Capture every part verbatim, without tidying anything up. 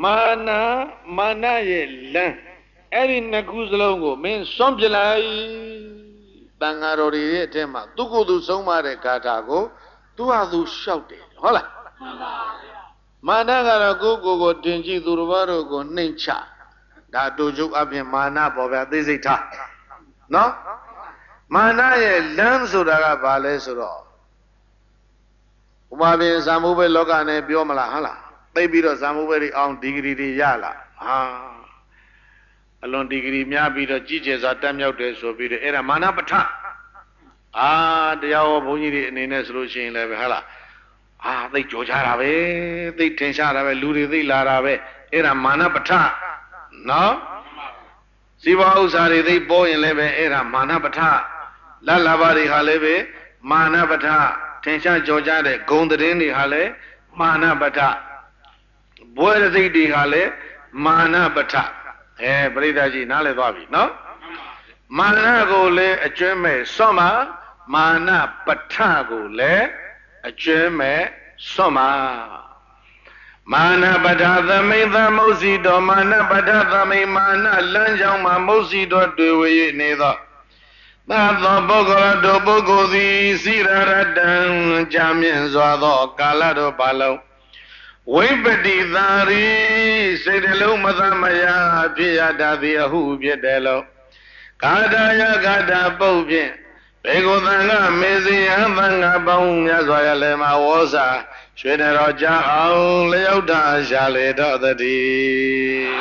Mana mana ye lan eri nakuzalong ko min somပြလိုက်တန်ဃာတော်တွေရဲ့အထက်မှာသူကိုယ်သူဆုံးမတဲ့ဂါထာကိုသူဟာသူလျှောက်တယ်ဟုတ်လားမှန်ပါဗျာမာနကတော့ကိုယ်ကိုယ်ကိုတင်ကြည့်သူတော်ဘာတို့ကိုနှိမ့်ချဒါတူကျုပ်အပြင်မာနပေါ်ဗျာသိစိတ်ထားနော်မာနရဲ့လမ်းဆိုတာကဘာလဲဆိုတော့ဥပမာဇာမိုးပဲလောကနဲ့ပြောမလားဟုတ်လားသိပြီးတော့ဇာမိုးပဲတွေအောင်ဒီဂရီတွေရလာဟာအလွန်ဒီဂရီများပြီးတော့ကြီးကျယ်စွာတက်မြောက်တယ်ဆိုပြီးတော့အဲ့ဒါမာနပဋ္ဌအာတရားဟောဘုန်းကြီးတွေအနေနဲ့ဆိုလို့ရှိရင်လည်းပဲဟုတ်လားအာသိကြောချတာပဲသိထင်ရှားတာပဲလူတွေသိလာတာပဲအဲ့ဒါမာနပဋ္ဌနော်စီဘောဥစ္စာတွေသိပေါ်ရင်လည်းပဲအဲ့ဒါမာနပဋ္ဌလတ်လာပါတွေဟာလည်းပဲမာနပဋ္ဌထင်ရှားကြောကြတဲ့ဂုံသတင်းတွေဟာလည်းမာနပဋ္ဌဘွယ်ရစိတ်တွေဟာလည်းမာနပဋ္ဌအဲပရိသတ်ကြီးနားလည်သွားပြီနော်မာနကိုလည်းအကျွမ်းမဲ့စွန့်မှာမာနပဋ္ဌကိုလည်းအကျွမ်းမဲ့စွန့်မှာမာနပဋ္ဌသမိန်သမုတ်စီတော်မာနပဋ္ဌသမိန်မာနလမ်းကြောင်းမှာမုတ်စီတော်တွေ့ဝေနေသောသာသောပုဂ္ဂိုလ်တို့ပုဂ္ဂိုလ်သည်စိရရတံကြာမြင့်စွာသောကာလတို့ပါလုံးဝိပတိသာရိစိတ်တလုံးမသမယဖြစ်ရတတ်သည်အဟုဖြစ်တယ်လို့ကာဒယကာဒပုတ်ဖြင့်ဘေကုသံကမေဇိယံသံဃာပေါင်းများစွာရလည်းမှာဝေါစာရွှေတော်ကြအောင်လျောက်တာရှာလေတော့တည်း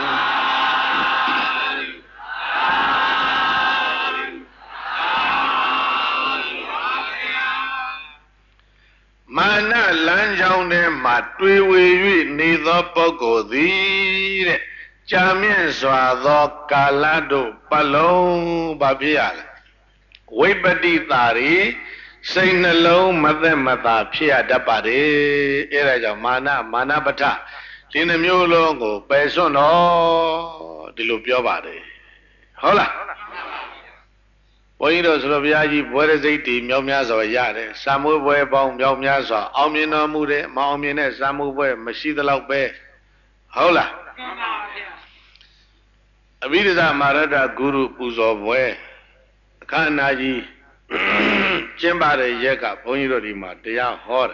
မာနလမ်းကြောင်းထဲမှာတွေ့ဝေ၍နေသောပုဂ္ဂိုလ်သည်တဲ့ကြာမြင့်စွာသောကာလတို့ပတ်လုံးဘာဖြစ်ရလဲဝိပတိတာရီစိတ်နှလုံးမသက်မသာဖြစ်ရတတ်ပါတယ်အဲဒါကြောင့်မာနမာနပဋ္ဌဒီနှမျိုးလုံးကိုပယ်စွန့်တော့ဒီလိုပြောပါတယ်ဟုတ်လားဘုန်းကြီးတို့ဆိုတော့ဘုရားကြီးဘွယ်ရစိတ်တီမြောက်များစွာရတယ်စာမွေးဘွယ်ပေါင်းမြောက်များစွာအောင်မြင်တော်မူတဲ့မအောင်မြင်တဲ့စာမွေးဘွယ်မရှိသလောက်ပဲဟုတ်လားမှန်ပါဗျာအဘိဓိသမရတ္တဂုရုပူဇော်ဘွယ်အခမ်းအနားကြီးကျင်းပတဲ့ရက်ကဘုန်းကြီးတို့ဒီမှာတရားဟောတယ်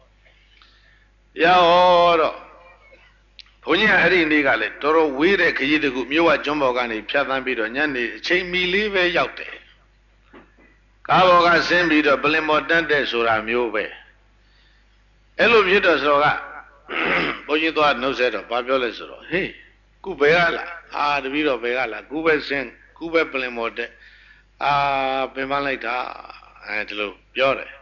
တရားဟောတော့ဘုန်းကြီးကအဲ့ဒီနေ့ကလည်းတော်တော်ဝေးတဲ့ခရီးတကူမြို့ဝကျွန်းပေါ်ကနေဖြတ်သန်းပြီးတော့ညနေအချိန်မီလေးပဲရောက်တယ်ကားပေါ်ကဆင်းပြီးတော့ပလင်မော်တက်တဲ့ဆိုတာမျိုးပဲအဲ့လိုဖြစ်တော့ဆိုတော့ကဘုန်းကြီးသွားနှုတ်ဆက်တော့ဘာပြောလဲဆိုတော့ဟေးခုဘယ်ကလာအာတပည့်တော်ဘယ်ကလာခုပဲဆင်းခုပဲပလင်မော်တက်အာပင်ပန်းလိုက်တာအဲဒီလိုပြောတယ်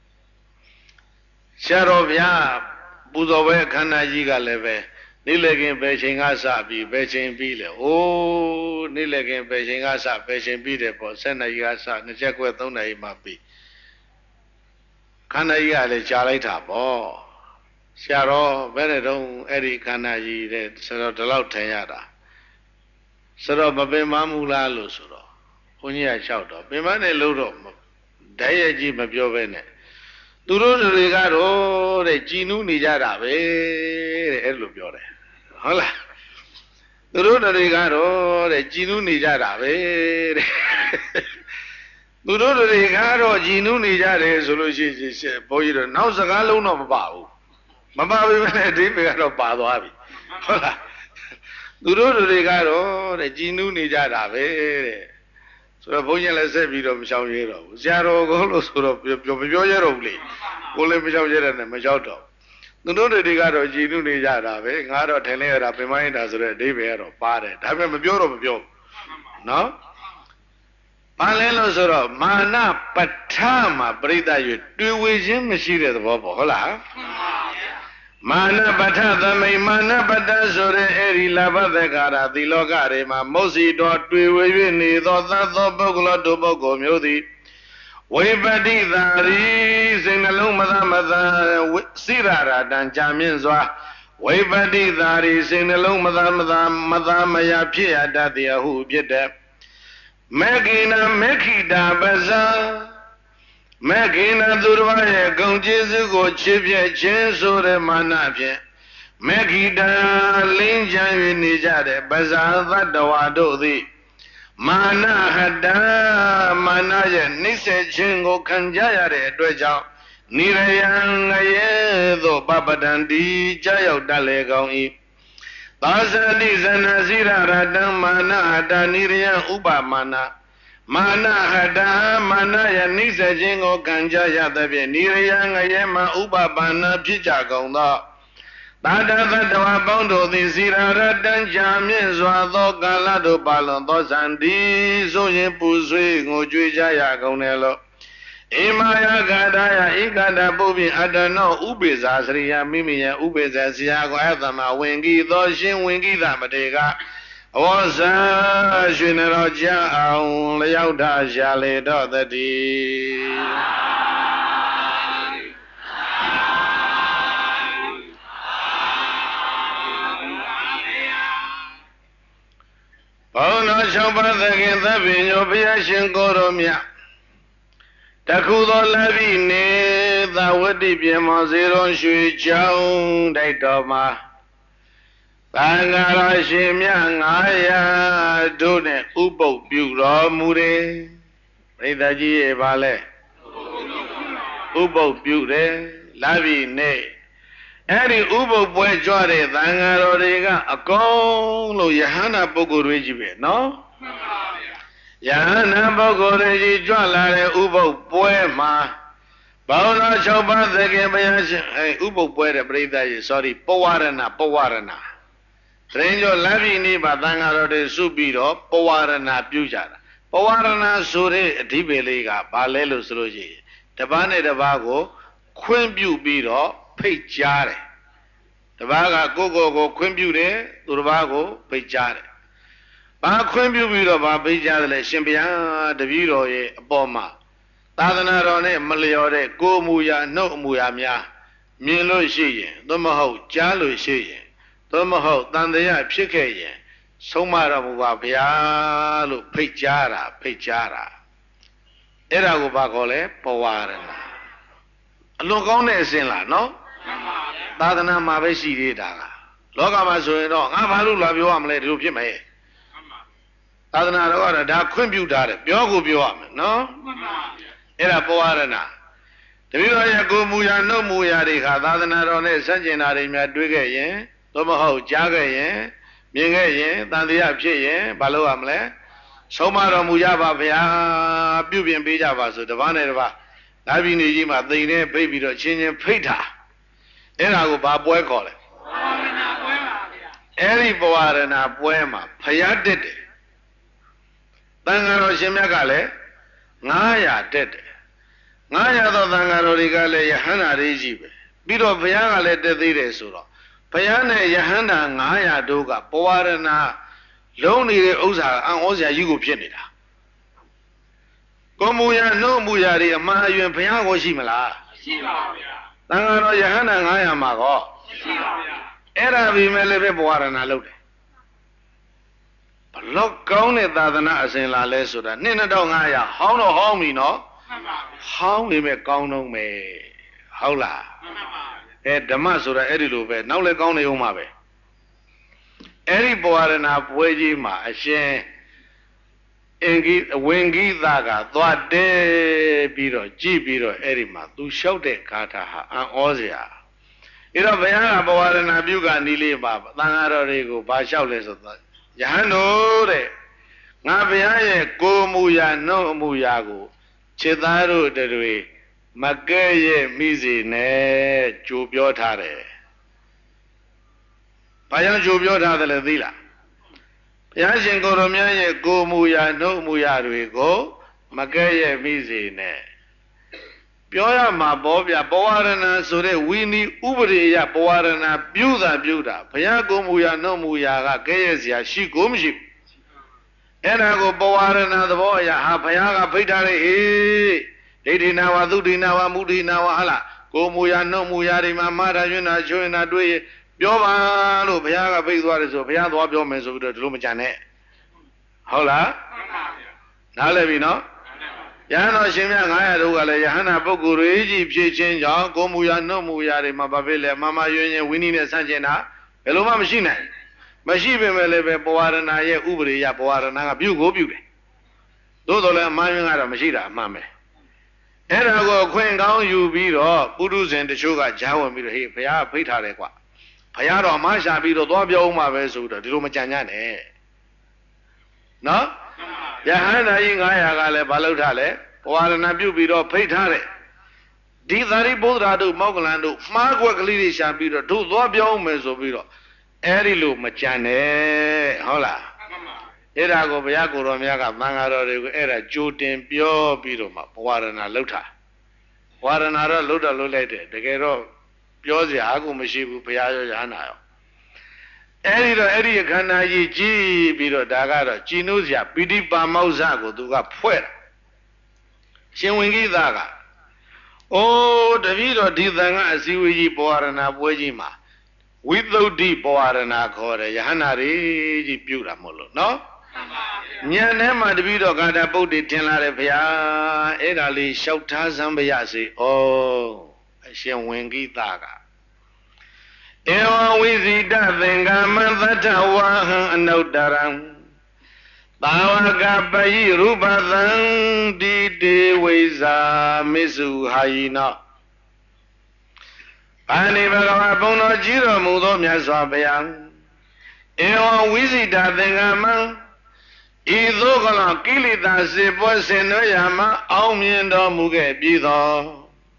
ဆရာတော်ဗျာပူဇော်ပွဲအခမ်းအနားကြီးကလည်းပဲနေ့လည်ခင်ဘယ်ချိန်ကစပြီးဘယ်ချိန်ပြီးလဲအိုးနေ့လည်ခင်ဘယ်ချိန်ကစဘယ်ချိန်ပြီးတယ်ပေါ့ဆက်နှစ်ကြီးကစနှစ်ချက်ခွဲသုံးနာရီမှပြီးခန္ဓာကြီးကလည်းကြာလိုက်တာပေါ့ဆရာတော်ဘယ်နဲ့တော့အဲ့ဒီခန္ဓာကြီးတဲ့ဆရာတော်ဒီလောက်ထင်ရတာဆရာတော်မပင်မမှုလားလို့ဆိုတော့ဘုန်းကြီးကလျှောက်တော့ပင်မနဲ့လို့တော့ဓာတ်ရကြီးမပြောဘဲနဲ့သူတို့တွေကတော့တဲ့ကြည်နူးနေကြတာပဲတဲ့အဲ့လိုပြောတယ်ဟုတ်လားသူတို့တွေကတော့တဲ့ကြည်နူးနေကြတာပဲတဲ့သူတို့တွေကတော့ကြည်နူးနေကြတယ်ဆိုလို့ရှိရင်ဘုန်းကြီးတို့နောက်စကားလုံးတော့မပါဘူးမပါဘူးပဲအဓိပ္ပာယ်ကတော့ပါသွားပြီဟုတ်လားသူတို့တွေကတော့တဲ့ကြည်နူးနေကြတာပဲတဲ့ဆိုတော့ဘုန်းကြီးလည်းဆက်ပြီးတော့မရှောင်ရဲတော့ဘူးဆရာတော်ကိုလို့ဆိုတော့ပြောမပြောရတော့ဘူးလေကိုလည်းမရှောင်ရဲတဲ့နဲ့မရှောက်တော့သူတို့တွေကတော့ကြည်နူးနေကြတာပဲငါတော့ထိုင်လဲရတာပင်မရင်တာဆိုတဲ့အဓိပ္ပာယ်ကတော့ပါတယ်ဒါပေမဲ့မပြောတော့မပြောနော်ဘာလဲလို့ဆိုတော့မာနပဋ္ဌာမှာပရိသတ်ရွတွေ့ဝေခြင်းမရှိတဲ့သဘောပေါ့ဟုတ်လားမာနပဋ္ဌသမိန်မာနပဋ္ဌဆိုတဲ့အဲ့ဒီလဘသက္ကာရသီလောကတွေမှာမုတ်စီတော်တွေ့ဝေ၍နေသောသတ်သောပုဂ္ဂလတို့ပုဂ္ဂိုလ်မျိုးသည်ဝိပတိသာရိစိတ်နှလုံးမသမသာစိရရာတံကြာမြင့်စွာဝိပတိသာရိစိတ်နှလုံးမသမသာမသမယဖြစ်ရတတ်သည်ဟုဖြစ်တဲ့မေခိနာမေခိတာပဇာမေခိနာသူတော်ရဲ့ဂုံကျေးဇူးကိုချစ်ပြည့်ခြင်းဆိုတဲ့မာနဖြင့်မေဂိတာလင်းချမ်း၍နေကြတဲ့ပဇာသတ္တဝါတို့သည်မာနဟတမာနရဲ့နှိမ့်ဆက်ခြင်းကိုခံကြရတဲ့အတွက်ကြောင့်နိရယံငရဲသို့ပပတံတိကြောက်ရောက်တတ်လေကောင်း၏သာသတိဇနစီရရတံမာနဟတနိရယံဥပမာနမာနဟတမာနရဲ့နှိမ့်ဆက်ခြင်းကိုခံကြရသဖြင့်နိရယံငရဲမှာဥပပါဏဖြစ်ကြကုန်သောသာတသတ္တဝါပေါင်းတို့သည်စီရရတံကြာမြင့်စွာသောကာလတို့ပါလွန်သောဇန္တိဆိုရင်ပူဆွေးငိုကြွေးကြရကုန်တယ်လို့ဣမာယဂါဒယဧကတပုပ္ပိအတ္တနောဥပိ္ပဇာစရိယမိမိယဥပိ္ပဇာဆရာကိုအသမဝင်ကြီးသောရှင်ဝင်ကြီးသမတေကအဝဇာရွှေနရောကြအောင်လျောက်တာရှာလေတော့တည်းဘောင်းတော်၆ပါးသခင်သဗ္ဗညောဘုရားရှင်ကိုယ်တော်မြတ်တခုသောလပိနေသဝတိပြေမောဇေရောရွှေချောင်းတိုက်တော်မှာသံဃာတော်ရှင်မြတ်ငါးရာတို့နဲ့ဥပုပ်ပြုတော်မူတယ်ပရိသတ်ကြီးရဲ့ပါလဲဥပုပ်ပြုတယ်လပိနေအဲ့ဒီဥပုပ်ပွဲကြွတဲ့သံဃာတော်တွေကအကုန်လို့ယဟန္တာပုဂ္ဂိုလ်တွေကြီးပဲနော်မှန်ပါဗျာယဟန္တာပုဂ္ဂိုလ်တွေကြီးကြွလာတဲ့ဥပုပ်ပွဲမှာဘောင်းတော်၆ပါးသခင်ဘုရားရှင်အဲဥပုပ်ပွဲတဲ့ပြိဿကြီး sorry ပဝရဏပဝရဏတရင်ကျော်လမ်းပြည်နေပါသံဃာတော်တွေစုပြီးတော့ပဝရဏပြုကြတာပဝရဏဆိုတဲ့အဓိပ္ပာယ်လေးကဘာလဲလို့ဆိုလို့ရှိရင်တပားနဲ့တပားကိုခွင့်ပြုပြီးတော့ဖိတ်ကြားတယ်တပားကကိုကိုကိုခွင့်ပြုတယ်သူတပားကိုဖိတ်ကြားတယ်ဘာခွင့်ပြုပြီးတော့ဘာဖိတ်ကြားတယ်လဲရှင်ဘုရားတပည့်တော်ရဲ့အပေါ်မှာသာသနာတော်နဲ့မလျော်တဲ့ကိုယ်မူရာနှုတ်အမူရာများမြင်လို့ရှိရင်သို့မဟုတ်ကြားလို့ရှိရင်သို့မဟုတ်တန်တရားဖြစ်ခဲ့ရင်ဆုံးမတော်မူပါဗျာလို့ဖိတ်ကြားတာဖိတ်ကြားတာအဲ့ဒါကိုဘာခေါ်လဲပဝရဏအလွန်ကောင်းတဲ့အစဉ်လားနော်သာသနာမှာပဲရှိသေးတာကလောကမှာဆိုရင်တော့ငါဘာလို့လာပြောရမလဲဒီလိုဖြစ်မယ်သာသနာတော်ကတော့ဒါခွင့်ပြုထားတယ်ပြောကိုပြောရမယ်နော်အဲ့ဒါပဝရဏတပည့်တော်ရဲ့ကိုယ်မူရာနှုတ်မူရာတွေခါသာသနာတော်နဲ့ဆန့်ကျင်တာတွေများတွေးခဲ့ရင်သို့မဟုတ်ကြားခဲ့ရင်မြင်ခဲ့ရင်တန်တရားဖြစ်ရင်ဘာလို့ရမလဲဆုံးမတော်မူကြပါဗျာပြုပြင်ပေးကြပါဆိုတပားနဲ့တပားလာပြီနေကြီးမှာသိနေဖိတ်ပြီးတော့ချင်းချင်းဖိတ်တာအဲ့ဒါကိုဘာပွဲခေါ်လဲပဝရဏပွဲပါဗျာအဲ့ဒီပဝရဏပွဲမှာဖယားတက်တယ်တန်ဃာတော်ရှင်မြတ်ကလည်းငါးရာတက်တယ်ငါးရာသောတန်ဃာတော်တွေကလည်းယဟန္တာတွေကြီးပဲပြီးတော့ဘုရားကလည်းတက်သေးတယ်ဆိုတော့ဘုရားနဲ့ယဟန္တာငါးရာတို့ကပဝရဏလုံးနေတဲ့ဥစ္စာအံ့ဩစရာကြီးကိုဖြစ်နေတာကိုမူရာနှုတ်မူရာတွေအမှားအယွင်ဘုရားကိုရှိမလားရှိပါဗျာတန်ဃာတော်ယဟန္တာငါးရာမှာကောရှိပါဗျာအဲ့ဒါပြီးမဲ့လည်းပဲပဝရဏလုပ်တယ်ဘလောက်ကောင်းတဲ့သာသနာအစဉ်လာလဲဆိုတာနှစ်နှစ်တော့ငါးရာဟောင်းတော့ဟောင်းပြီနော်မှန်ပါဗျာဟောင်းနေမဲ့ကောင်းတော့မယ်ဟုတ်လားမှန်ပါဗျာအဲဓမ္မဆိုတာအဲ့ဒီလိုပဲနောက်လည်းကောင်းနေဦးမှာပဲအဲ့ဒီပဝရဏပွဲကြီးမှာအရှင်အင်ကြီးဝင်ကြီးသားကသွားတဲပြီးတော့ကြည့်ပြီးတော့အဲ့ဒီမှာသူလျှောက်တဲ့ဂါထာဟာအံ့ဩစရာအဲ့တော့ဘုရားကပဝရဏပြုကနီးလေးပါသံဃာတော်တွေကိုဘာလျှောက်လဲဆိုတော့ယဟန်တို့တဲ့ငါဘုရားရဲ့ကိုယ်မူရာနှုတ်အမူရာကိုခြေသားတို့တွေမကဲ့ရဲ့မိစေနဲ့ကြိုပြောထားတယ်ဘာကြောင့်ကြိုပြောထားတယ်လဲသိလားဘုရားရှင်ကိုယ်တော်မြတ်ရဲ့ကိုယ်မူရာနှုတ်မူရာတွေကိုမကဲ့ရဲ့မိစေနဲ့ပြောရမှာပေါ့ဗျာပဝရဏဆိုတဲ့ဝိနည်းဥပဒေအရပဝရဏပြုတာပြုတာဘုရားကိုယ်မူရာနှုတ်မူရာကကဲ့ရဲ့စရာရှိကိုမရှိဘူးအဲ့ဒါကိုပဝရဏသဘောအရဟာဘုရားကဖိတ်ထားလေဟေးဒိဋ္ဌိနာဝသုဒ္ဓိနာဝမုဒ္ဓိနာဝဟလားကိုယ်မူရာနှုတ်မူရာတွေမှာမာတာရွှင်တာချွင်တာတွေ့ရပြောပါလို့ဘုရားကဖိတ်သွားတယ်ဆိုဘုရားသွားပြောမယ်ဆိုပြီးတော့ဒီလိုမကြံနဲ့ဟုတ်လားမှန်ပါဗျာနားလည်ပြီနော် Yano Shimya Gaya, Yana Bokuri, Pichin, Gomuya, no Muya, Mabavile, Mama Union, winning a Sanjana, Eloma Machine. Machine Melebe, Boarana, Ubri, Yapoarana, Bugo Bugle. Dodola, Mayana, Machida, Mame. And I go Queen Gao, you beat up, Budus and the sugar, Jawa, Mira, Paya, Pita, Payaro, Masha, Bido, Dobio, Mavesu, the Lumachana. No? Yahana Yingaya Balotale, or an abubido Petare. Dizari Budradu, Mogalandu, Margwa Lidi Shabido, two Dobio Mesobido, Erilu Machane, Hola. Erago Biago Romiaga, Mangaro, Era Jutin, Pio Bidoma, Warana Luta. Warana Luta Lulete, the Gero, Piozi Agu Mashibu Piazo Yanayo. Eri eri kana yi jiပြီးတော့ဒါကတော့ကြည်နုစရာပိဋိပါမောဇ္ဇကိုသူကဖွဲ့တာရှင်ဝင်ကြီးသားကအိုးတပည့်တော်ဒီသံဃာအစည်းအဝေးကြီးပဝရဏပွဲကြီးမှာဝိသုဒ္ဓိပဝရဏခေါ်တယ်ယဟန္တာတွေကြီးပြုတာမို့လို့နော်ညံထဲမှာတပည့်တော်ကာတာပုတ်တွေတင်လာတယ်ဗျာအဲ့ဒါလေးလျှောက်ထားစမ်းပါရစေဩအရှင်ဝင်ကြီးသားကEwa Wizita Thingama Thatawaha Anotaram Tawaka Bayi Rubathan Didi Wiza Misu Haina Pani Bhagava Puno Jiro Mudo Myaswabhyam Ewa Wizita Thingama Idhokala Kilita Sipo Senoyama Aumyendo Muge Bido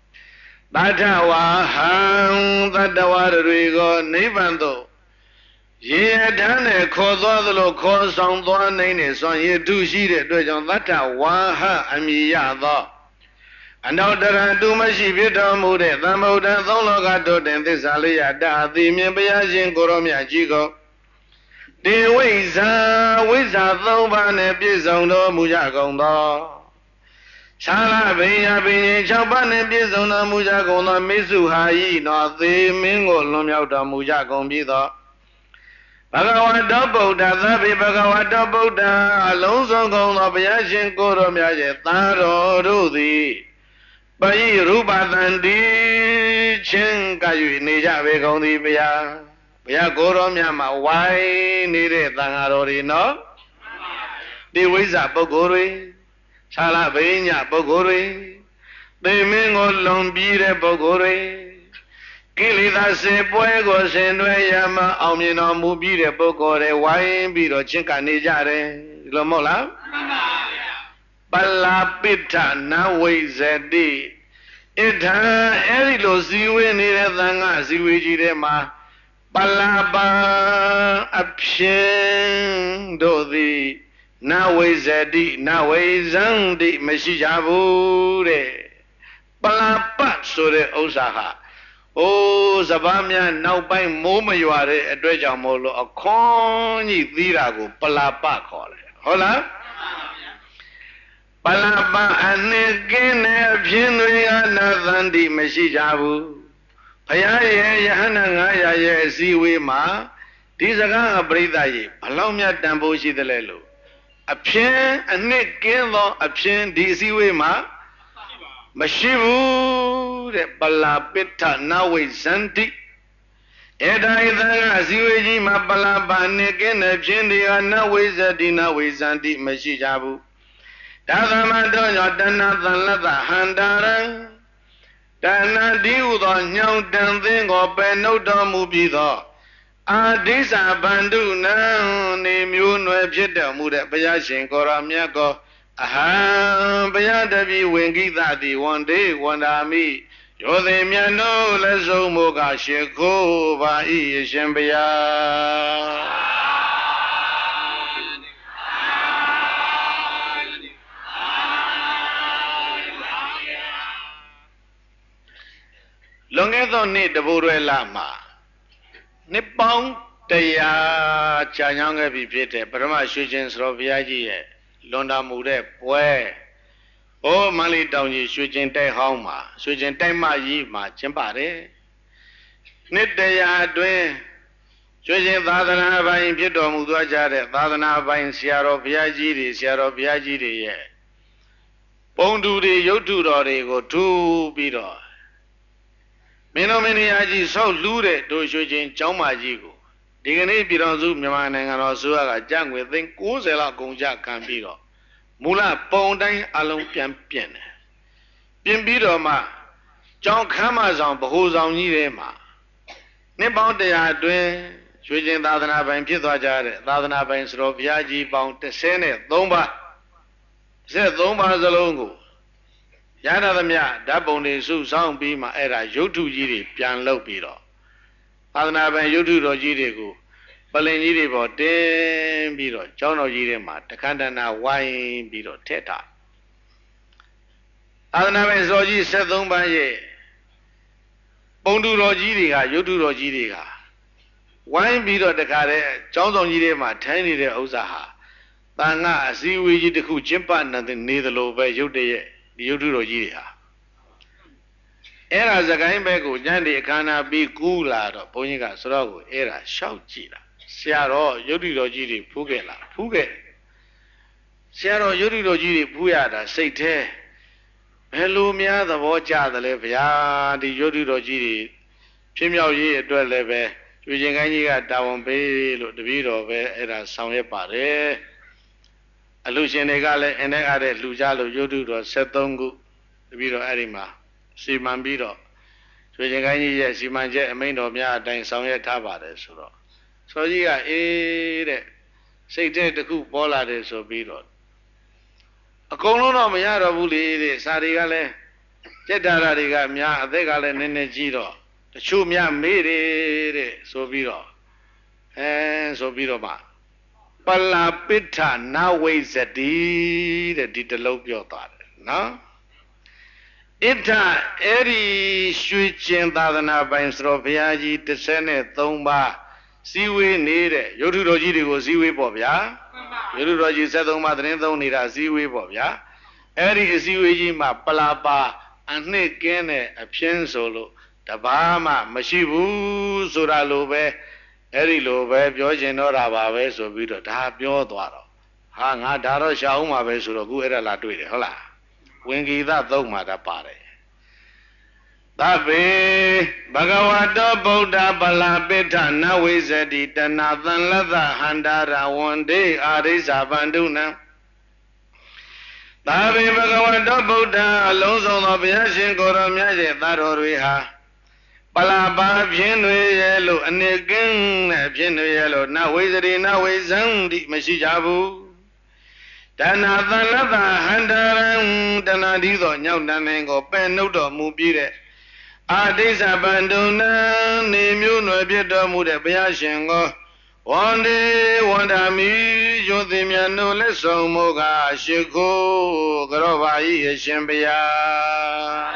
Tatawaha Tatawarigo Nibando Yedane Kozolo Kosong Nene Son Yetu Shide Dojon Tatawaha Amiyado and out there do Mashivita Mude, the Moda Zologato, and this Alia Da, the Miabayajin Koromia Jigo. The ways are with a thoban episondo Mujagondo. Shala Bina Bini Chapan episondo Mujagono Misu Hai, not the Mingo Lomiota Mujagombido. Bagawa double da, the Bagawa double da, Alonso Gono Bayashin Koromia, Taro Rudi. Bayi Rubadandi Chinkayu Nija Vegondi Bia Bia Goromyama, why needed Tangarori no? The Wiza Bogori, Salavina Bogori, the Mingo Lombire Bogori, Kilida Se Puego Senwayama, Omino Mubire Bogore, why Biro Chinka Nijare, Lomola? Palapita na wezedi ita erilo siwe nire thanga siwe jirema palaba apshen dodi na wezedi na wezandi meshijabu de palapa sore osaha o zabamya naupai moma yuare adweja molo akonyi thirago palapa khole hola Palapa anegene Pinuya Nathandi Meshijabu Paya Yana Gaya Siwe Ma Tisaga Brida Palomia Tamboshi the Lelo A pin a neck gelo a pin Disiwe Ma Mashivu de Palapita Nawe Santi Eda Ida Siwe Ma Palapa Negene Pindia Nawe Zadina Wizanti Meshijabu Tadamadonya Dana Thalata Handaran Dana Diudo Nyang Danthing or Benoda Mubido Adisa Banduna Nimu Pita Muda Payashin Koramiako Aha Payadabi Wingita di one day one army Yodemiano Lezo Moga Sheko Vai Shembia Longedo ni the Buru Lama Nippon Taya Chanyanga Bipite, Parama Shujins Roviaji, Londa Mude, Pue, O Mali Downey, Shujin Te Homa, Shujin Tema Yima, Chimpare Nitaya Dwe, Shujin Vadana Vain Pito Muduajare, Vadana Vain Siaro Viaji, Siaro Viaji, ပုံတူတွေရုပ်ထုတော်တွေကိုထူပြီးတော့မင်းတို့မင်းကြီးကြီးဆောက်လူးတဲ့တို့ရွှေချင်းကျောင်းမကြီးကိုဒီကနေ့ပြည်တော်စုမြန်မာနိုင်ငံတော်ဆိုရကကြံ့ငွေသိန်း၉၀လောက်ကုန်ကြခံပြီးတော့မူလပုံတိုင်းအလုံးပြန်ပြင်တယ်ပြင်ပြီးတော့မှကျောင်းခမ်းမဆောင်ဗဟိုဆောင်ကြီးထဲမှာနှစ်ပေါင်းတရားအတွင်းရွှေချင်းသာသနာပိုင်ဖြစ်သွားကြတဲ့သာသနာပိုင်စတော်ဘုရားကြီးပေါင်း၁၃ပါး၁၃ပါးစလုံးကိုရဟန်းသမြဓာတ်ပုံတွေစုဆောင်ပြီးမှအဲ့ဒါရုပ်ထုကြီးတွေပြန်လုပ်ပြီးတော့သာသနာပိုင်ရုပ်ထုတော်ကြီးတွေကိုပလင်ကြီးတွေပေါ်တင်းပြီးတော့ကျောင်းတော်ကြီးထဲမှာတခန္ဓနာဝိုင်းပြီးတော့ထည့်ထားသာသနာပိုင်စောကြီး၁၃ပါးရဲ့ပုံတူတော်ကြီးတွေကရုပ်ထုတော်ကြီးတွေကဝိုင်းပြီးတော့တခါတည်းကျောင်းဆောင်ကြီးထဲမှာထိုင်းနေတဲ့ဥစ္စာဟာတန်ခါအစည်းအဝေးကြီးတစ်ခုကျင်းပနေသလိုပဲရုပ်တရက်ဒီရုပ်ထုတော်ကြီးတွေဟာအဲ့ဒါစကိုင်းဘက်ကိုညနေအခမ်းအနားပြီးကူးလာတော့ဘုန်းကြီးကဆိုတော့ကိုအဲ့ဒါရှောက်ကြည့်တာဆရာတော်ရုပ်ထုတော်ကြီးတွေဖူးခဲ့လားဖူးခဲ့ဆရာတော်ရုပ်ထုတော်ကြီးတွေဖူးရတာစိတ်แท้ဘယ်လိုများသဘောကျသလဲဗျာဒီရုပ်ထုတော်ကြီးတွေဖြစ်မြောက်ရေးအတွက်လည်းပဲကျွေးချင်းကိုင်းကြီးကတာဝန်ပေးလို့တပည့်တော်ပဲအဲ့ဒါဆောင်ရွက်ပါတယ်အလူရှင်တွေကလည်းအင်းနဲ့အားတဲ့လူကြလို့ရုပ်ထုတော်၁၃ခုတပည့်တော်အဲ့ဒီမှာစီမံပြီးတော့ကျွေးချင်းကိုင်းကြီးရဲ့စီမံချက်အမိန့်တော်များအတိုင်းဆောင်ရွက်ထားပါတယ်ဆိုတော့စောကြီးကအေးတဲ့စိတ်ထဲတစ်ခုပေါ်လာတယ်ဆိုပြီးတော့အကုန်လုံးတော့မရတော့ဘူးလေတဲ့စာတွေကလည်းစက်တာရာတွေကများအသက်ကလည်းနည်းနည်းကြီးတော့တချို့များမေးတယ်တဲ့ဆိုပြီးတော့အဲဆိုပြီးတော့မှပလာပိဋ္ဌနဝိဇတိတဲ့ဒီတလုံးပြောသွားတယ်နော်ဣဋ္ဌအဲ့ဒီရွှေကျင်သာသနာပိုင်စတော်ဘုရားကြီး၁၃ပါးစီဝေးနေတဲ့ရုပ်ထုတော်ကြီးတွေကိုစီဝေးပေါ့ဗျာရုပ်ထုတော်ကြီး၁၃ပါးသတင်းသုံးနေတာစီဝေးပေါ့ဗျာအဲ့ဒီအစီဝေးကြီးမှာပလာပါအနှစ်ကင်းတဲ့အဖြင်းဆိုလို့တဘာမှမရှိဘူးဆိုတာလိုပဲအဲ့ဒီလိုပဲပြောကျင်တော့တာပါပဲဆိုပြီးတော့ဒါပြောသွားတော့ဟာငါဒါတော့ရှာအောင်ပါပဲဆိုတော့ခုအဲ့ဒါလာတွေ့တယ်ဟုတ်လားဝင်ဂီသသုံးမှာဒါပါတယ်သဗ္ဗေဘဂဝတောဗုဒ္ဓပလာပိဋ္ဌနဝိဇ္ဇတိတဏသံလသဟန္တာရဝန္တေအာရိဇာဗန္ဓုနံသဗ္ဗေဘဂဝတောဗုဒ္ဓအလုံးစုံသောဘုရားရှင်ကိုယ်တော်မြတ်ရဲ့သားတော်တွေဟာပလာပါဖြင်းတွေရဲ့လို့အနေကင်းတဲ့ဖြင်းတွေရဲ့လို့နဝိဇ္ဇတိနဝိဇံတိမရှိကြဘူးတဏသံလသဟန္တာရံတဏဒီသောညောက်တန်တဲ့ကိုပဲ့နှုတ်တော်မူပြီးတဲ့အာဒိသဗန္ဒုနံနေမျိုးနွယ်ပြတော်မူတဲ့ဘုရားရှင်ကိုဝန္ဒေဝန္ဒာမိယုသိမြတ်တို့လက်ဆောင်မို့ကရှိခိုးကြောပါ၏အရှင်ဘုရား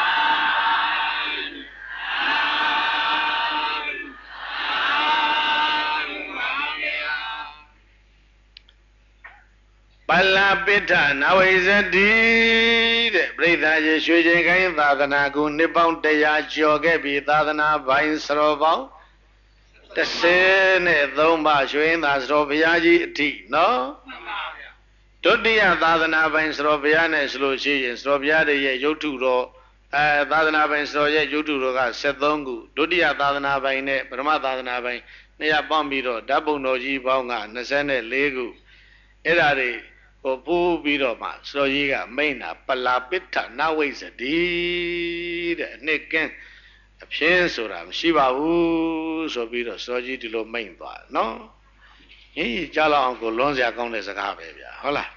ပလာပိဋ္ဌနဝိဇ္ဇတိတဲ့ပြိဿရေရွှေချင်းကိုင်းသာသနာကိုနှစ်ပေါင်းတရားကျော်ခဲ့ပြီးသာသနာပိုင်စတော်ပေါင်း၁၃ပါးရွှေသာစတော်ဘုရားကြီးအထိနော်ဒုတိယသာသနာပိုင်စတော်ဘုရားနဲ့ဆိုလို့ရှိရင်စတော်ဘုရားရဲ့ရုပ်ထုတော်အဲသာသနာပိုင်စတော်ရဲ့ရုပ်ထုတော်က၁၃ခုဒုတိယသာသနာပိုင်နဲ့ပထမသာသနာပိုင်နှစ်ရပေါင်းပြီးတော့ဓာတ်ပုံတော်ကြီးပေါင်းက၂၄ခုအဲ့ဒါတွေဟိုပူးပြီးတော့မှစောကြီးကမိန့်တာပလာပိဋ္ဌနဝိဇ္ဇတိတဲ့အနှစ်ကင်းအဖြင်းဆိုတာမရှိပါဘူးဆိုပြီးတော့စောကြီးဒီလိုမိန့်သွားနော်ဟင်းကြားလောက်အောင်ကိုလွန်စရာကောင်းတဲ့စကားပဲဗျာဟုတ်လား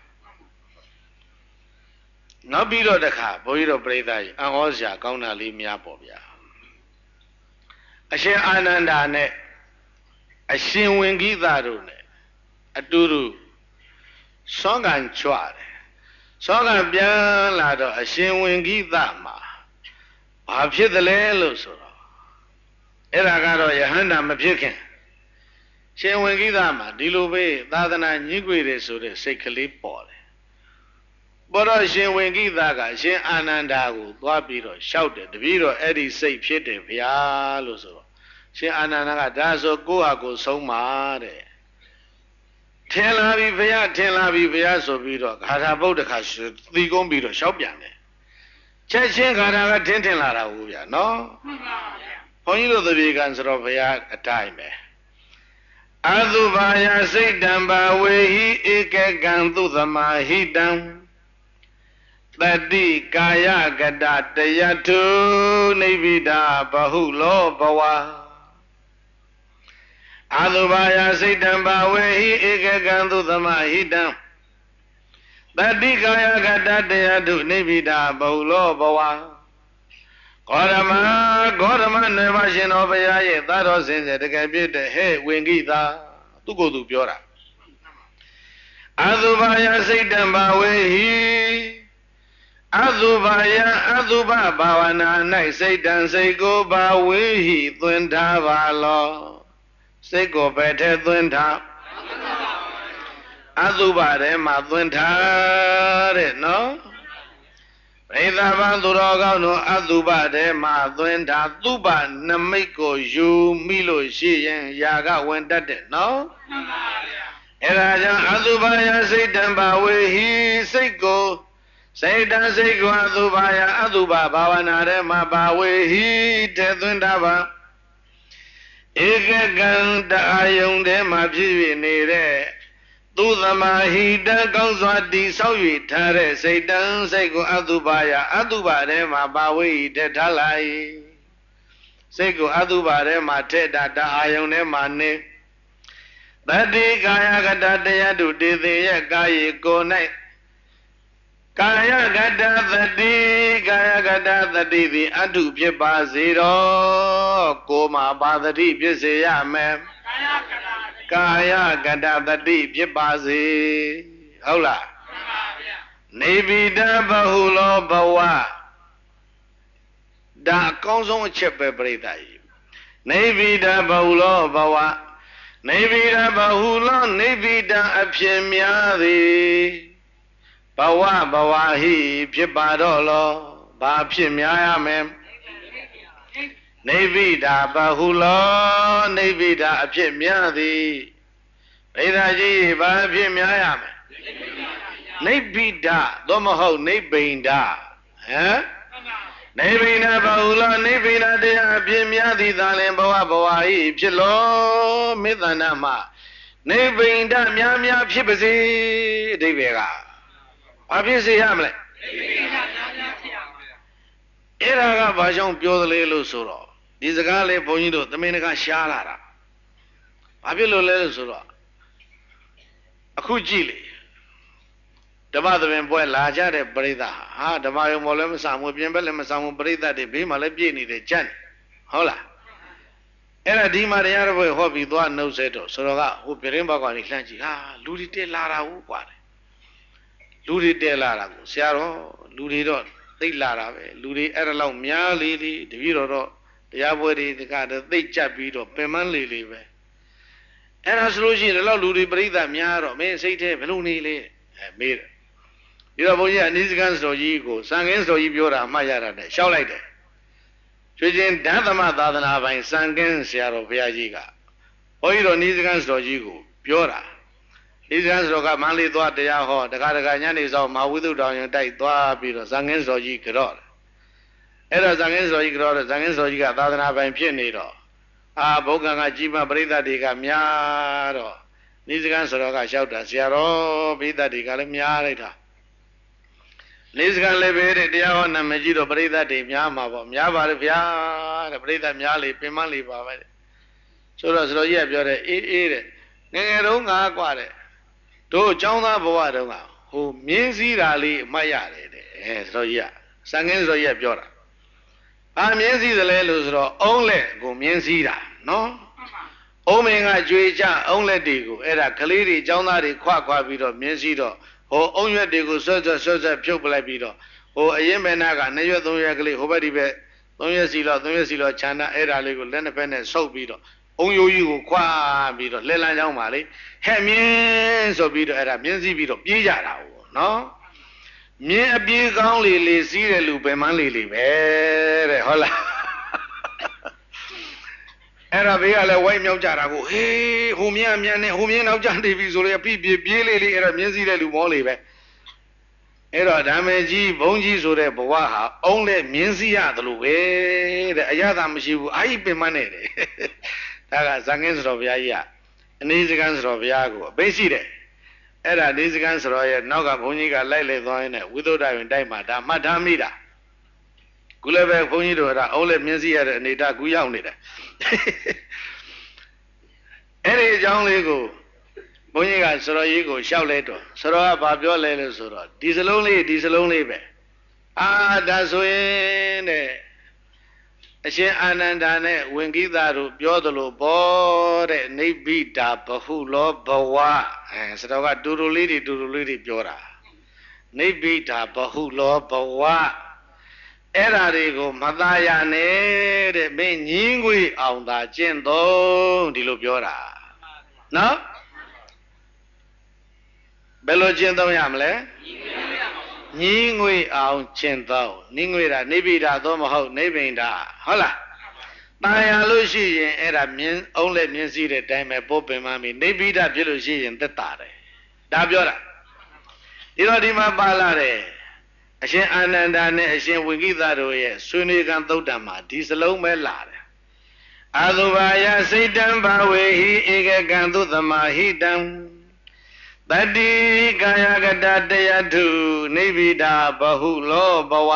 နောက်ပြီးတော့တခါဘုန်းကြီးတို့ပြိဿကြီးအံ့ဩစရာကောင်းတာလေးများပေါ့ဗျာအရှင်အာနန္ဒာနဲ့အရှင်ဝင်ဂိသတို့နဲ့အတူတူစောကံကြွတယ်စောကံပြန်လာတော့အရှင်ဝင်ဂိသမှာဘာဖြစ်သလဲလို့ဆိုတော့အဲ့ဒါကတော့ယဟန္တာမဖြစ်ခင်ရှင်ဝင်ဂိသမှာဒီလိုပဲသာသနာညှိကွေတယ်ဆိုတဲ့စိတ်ကလေးပေါ်တယ်ပေါ်တော့ရှင်ဝင်ဂိသကရှင်အာနန္ဒာကိုသွားပြီးတော့လျှောက်တယ်တပည့်တော့အဲ့ဒီစိတ်ဖြစ်တယ်ဗျာလို့ဆိုတော့ရှင်အာနန္ဒာကဒါဆိုကိုယ့်ဟာကိုယ်ဆုံးပါတဲ့ထင်လာပြီဘုရားထင်လာပြီဘုရားဆိုပြီးတော့ဂါထာပုဒ်တစ်ခါသီကုန်းပြီးတော့ရှောက်ပြန်တယ်ချက်ချင်းဂါထာကထင်းထင်လာတာဟုတ်ဗျာနော်မှန်ပါဗျာဘုန်းကြီးတို့သပြေကံဆိုတော့ဘုရားအတိုင်းပဲအသုဘာယစိတ်တံဘာဝေဟိဧကကံသုသမာဟိတံတတိကာယကတတယထုနိဗ္ဗိဒာဘဟုလောဘဝအသုဘာယစိတ်တံဘာဝေဟိဧကကံသုသမာဟိတံတတိကာယကတတယထုနိဗ္ဗိဒာဘဟုလောဘဝဂေါရမဂေါရမနေပါရှင်တော်ဘုရားရဲ့သာတော်စင်စေတကယ်ပြည့်တဲ့ဟဲ့ဝင်ကိသာသူကိုယ်သူပြောတာအသုဘာယစိတ်တံဘာဝေဟိအသုဘာယအသုဘဘာဝနာ၌စိတ်တံစိတ်ကိုဘာဝေဟိသွင်းထားပါလောစိတ်ကိုပဲထဲသွင်းထားအသုဘထဲမှာသွင်းထားတဲ့နော်ပရိသဗံသူတော်ကောင်းတို့အသုဘထဲမှာသွင်းထားသုဘနမိတ်ကိုယူမိလို့ရှိရင်ຢာကဝင်တတ်တယ်နော်မှန်ပါဗျာအဲဒါကြောင့်အသုဘယစိတ်တံဘာဝေဟိစိတ်ကိုစိတ်တံစိတ်ကိုအသုဘယအသုဘဘာဝနာထဲမှာဘာဝေဟိထဲသွင်းထားပါဧကကံတအာယုံထဲမှာဖြစ်၍နေတဲ့သုသမာဟိတံကောင်းစွာတည်ဆောက်၍ထားတဲ့စိတ်တံစိတ်ကိုအသုဘာယအသုဘထဲမှာဘာဝေဟိထဲထားလိုက်စိတ်ကိုအသုဘထဲမှာထည့်တာတအာယုံထဲမှာနေတတိကာယကတတယတုတေသေးရဲ့ကာယေကို၌ကာယကတသတိကာယကတသတိသည်အထုဖြစ်ပါစေတော့ကိုမှာပါသတိဖြစ်စေရမယ်ကာယကတကာယကတသတိဖြစ်ပါစေဟုတ်လားမှန်ပါဗျာနေဗိဒဘဟုလောဘဝဒါအကောင်းဆုံးအချက်ပဲပြိဿကြီးနေဗိဒဘဟုလောဘဝနေဗိဒဘဟုလောနေဗိဒအဖြစ်များသည်ဘဝဘဝဟိဖြစ်ပါတော့လောဘာဖြစ်များရမယ်နေဗိဒဘဟုလောနေဗိဒအဖြစ်များသည်ဘိဓာကြီးဘာအဖြစ်များရမယ်နိဗ္ဗိဒသို့မဟုတ်နိဗ္ဗိန္ဒဟမ်နိဗ္ဗိန္ဒဘဟုလောနိဗ္ဗိန္ဒတရားအဖြစ်များသည်သာလင်ဘဝဘဝဟိဖြစ်လောမေတ္တနာမှာနိဗ္ဗိန္ဒများများဖြစ်ပါစေအဓိပ္ပာယ်ကဘာဖြစ်စေရမလဲနိဗ္ဗိန္ဒများများဖြစ်ရမယ်အဲ့ဒါကဘာကြောင့်ပြောသလဲလို့ဆိုတော့ဒီစကားလေးဘုန်းကြီးတို့သမင်တကရှားလာတာဘာဖြစ်လို့လဲလို့ဆိုတော့အခုကြည့်လေဓမ္မသဘင်ပွဲလာကြတဲ့ပရိသတ်ဟာဓမ္မယုံမော်လည်းမဆောင်ဘူးပြင်ဘက်လည်းမဆောင်ဘူးပရိသတ်တွေဘေးမှာလည်းပြည့်နေတယ်ကြက်ဟုတ်လားအဲ့ဒါဒီမှာတရားတော်ဘယ်ဟောပြီးသွားနှုတ်ဆက်တော့ဆိုတော့ကဟိုပြင်းဘောက်ကနေလှမ်းကြည့်ဟာလူတွေတက်လာတာဟုတ်ကွာလူတွေတက်လာတာကိုဆရာတော်လူတွေတော့သိလာတာပဲလူတွေအဲ့ဒါလောက်များလေလေတပည့်တော်တော့တရားပွဲတွေတကတော့သိကြပ်ပြီးတော့ပင်မလေလေပဲအဲ့ဒါဆိုလို့ရှိရင်ဒီလောက်လူတွေပြိဿများတော့မင်းစိတ်ထဲဘယ်လိုနေလဲအဲမေးတယ်ဒီတော့ဘုန်းကြီးအနိစ္စကံစတော်ကြီးကိုစံကင်းစတော်ကြီးပြောတာမှတ်ရတာနဲ့ရှောက်လိုက်တယ်ကျွေးချင်းဓမ္မသာသနာပိုင်းစံကင်းဆရာတော်ဘုရားကြီးကဘုန်းကြီးတော်အနိစ္စကံစတော်ကြီးကိုပြောတာအနိစ္စကံစတော်ကမန္တလေးသွားတရားဟောတခါတခါညနေဆောင်မဟာဝိသုတောင်ရင်တိုက်သွားပြီးတော့စံကင်းစတော်ကြီးကြော့တယ်အဲ့တော့ဇံငင်းစောကြီးကြောတော့ဇံငင်းစောကြီးကသာသနာပိုင်ဖြစ်နေတော့အာဘုက္ခံကကြီးမပရိသတ်တွေကများတော့နိစ္စကံဆိုတော့ကလျှောက်တာဆရာတော်ပရိသတ်တွေကလည်းများလိုက်တာနိစ္စကံလည်းပဲတဲ့တရားဟောနာမည်ကြီးတော့ပရိသတ်တွေများမှာပေါ့များပါလေဗျာတဲ့ပရိသတ်များလေပင်မလေပါပဲတဲ့ဆိုတော့ဆရာကြီးကပြောတယ်အေးအေးတဲ့ငငယ်တုန်းကကွာတဲ့တို့ចောင်းသားဘဝတုန်းကဟိုမြင်းစည်းတာလေးအမှတ်ရတယ်တဲ့အဲဆရာကြီးကဇံငင်းစောကြီးကပြောတာအာမြင်းစည်းသလဲလို့ဆိုတော့အုံးလက်ကိုမြင်းစည်းတာနော်အုံးမင်းကကြွေကြအုံးလက်တွေကိုအဲ့ဒါကလေးတွေចောင်းသားတွေခွခွပြီးတော့မြင်းစည်းတော့ဟိုအုံးရွက်တွေကိုဆွတ်ဆွတ်ဆွတ်ဆွတ်ဖြုတ်ပလိုက်ပြီးတော့ဟိုအရင်ဘယ်နာကနှစ်ရွက်သုံးရွက်ကလေးဟိုဘက်ဒီဘက်သုံးရွက်စီလောက်သုံးရွက်စီလောက်ခြံတာအဲ့ဒါလေးကိုလက်နှစ်ဖက်နဲ့ဆုပ်ပြီးတော့အုံးရိုးကြီးကိုခွပြီးတော့လက်လန်းချောင်းပါလေဟဲ့မြင်းဆိုပြီးတော့အဲ့ဒါမြင်းစည်းပြီးတော့ပြေးကြတာဟုတ်နော်မြင်းအပြေးကောင်းလေလေစီးတယ်လူပင်မလေလေပဲတဲ့ဟုတ်လားအဲ့အဲ့ဒါဘေးကလည်းဝိုင်းမြောက်ကြတာကိုဟေးဟိုမြန်းမြန်းနဲ့ဟိုမြန်းနောက်ကျနေပြီဆိုလေပြပြပြေးလေးလေးအဲ့ဒါမြင်းစည်းတဲ့လူမောလေးပဲအဲ့တော့ဓမ္မကြီးဘုံကြီးဆိုတဲ့ဘဝဟာအုံးနဲ့မြင်းစည်းရတယ်လို့ပဲတဲ့အရသာမရှိဘူးအာဟိပင်မနဲ့တယ်ဒါကဇငင်းစတော်ဘုရားကြီးကအနည်းစကန်းစတော်ဘုရားကိုအပိတ်ရှိတယ်အဲ့ဒါနေစကန်းစတော်ရဲ့နောက်ကဘုန်းကြီးကလိုက်လေသွားရင်းနဲ့ဝိသုဒ္ဓဝင်တိုက်မှာဒါမှတ်ထားမိတာခုလည်းပဲဘုန်းကြီးတို့ကအုံးနဲ့မြင်းစည်းရတဲ့အနေထားကူရောက်နေတယ်အဲ့ဒီအကြောင်းလေးကိုဘုန်းကြီးကစတော်ကြီးကိုလျှောက်လိုက်တော့စတော်ကဘာပြောလဲလို့ဆိုတော့ဒီစလုံးလေးဒီစလုံးလေးပဲအာဒါဆိုရင်တဲ့အရှင်အာနန္ဒာနဲ့ဝင်ကိသတို့ပြောသလိုဘောတဲ့နိဗ္ဗိတာဘဟုလောဘဝအဲစတော်ကတူတူလေးတွေတူတူလေးတွေပြောတာနိဗ္ဗိတာဘဟုလောဘဝအဲ့ဓာတွေကိုမသားရနဲ့တဲ့မင်းညင်းငွေအောင်သာကျင့်သုံးဒီလိုပြောတာနော်ဘယ်လိုကျင့်သုံးရမလဲညင်းငွေအောင်ကျင့်သုံးညင်းငွေတာနိဗ္ဗိတာသို့မဟုတ်နိဗ္ဗိန္ဒာဟုတ်လားตายရလို့ရှိရင်အဲ့ဒါမြင်းအောင်လက်မြင်းစည်းတဲ့အတိုင်းပဲပို့ပင်မမီနိဗ္ဗိဒဖြစ်လို့ရှိရင်သက်တာတယ်ဒါပြောတာဒီတော့ဒီမှာပါလာတယ်အရှင်အာနန္ဒာနဲ့အရှင်ဝိကိသတို့ရဲ့ဆွေးနွေးကံသုတ်တံမှာဒီစလုံးပဲလာတယ်အာသုဘာယစိတ်တံဘာဝေဟိဧကကံသုသမာဟိတံတတိကာယကတတယထုနိဗ္ဗိဒာဘဟုလောဘဝ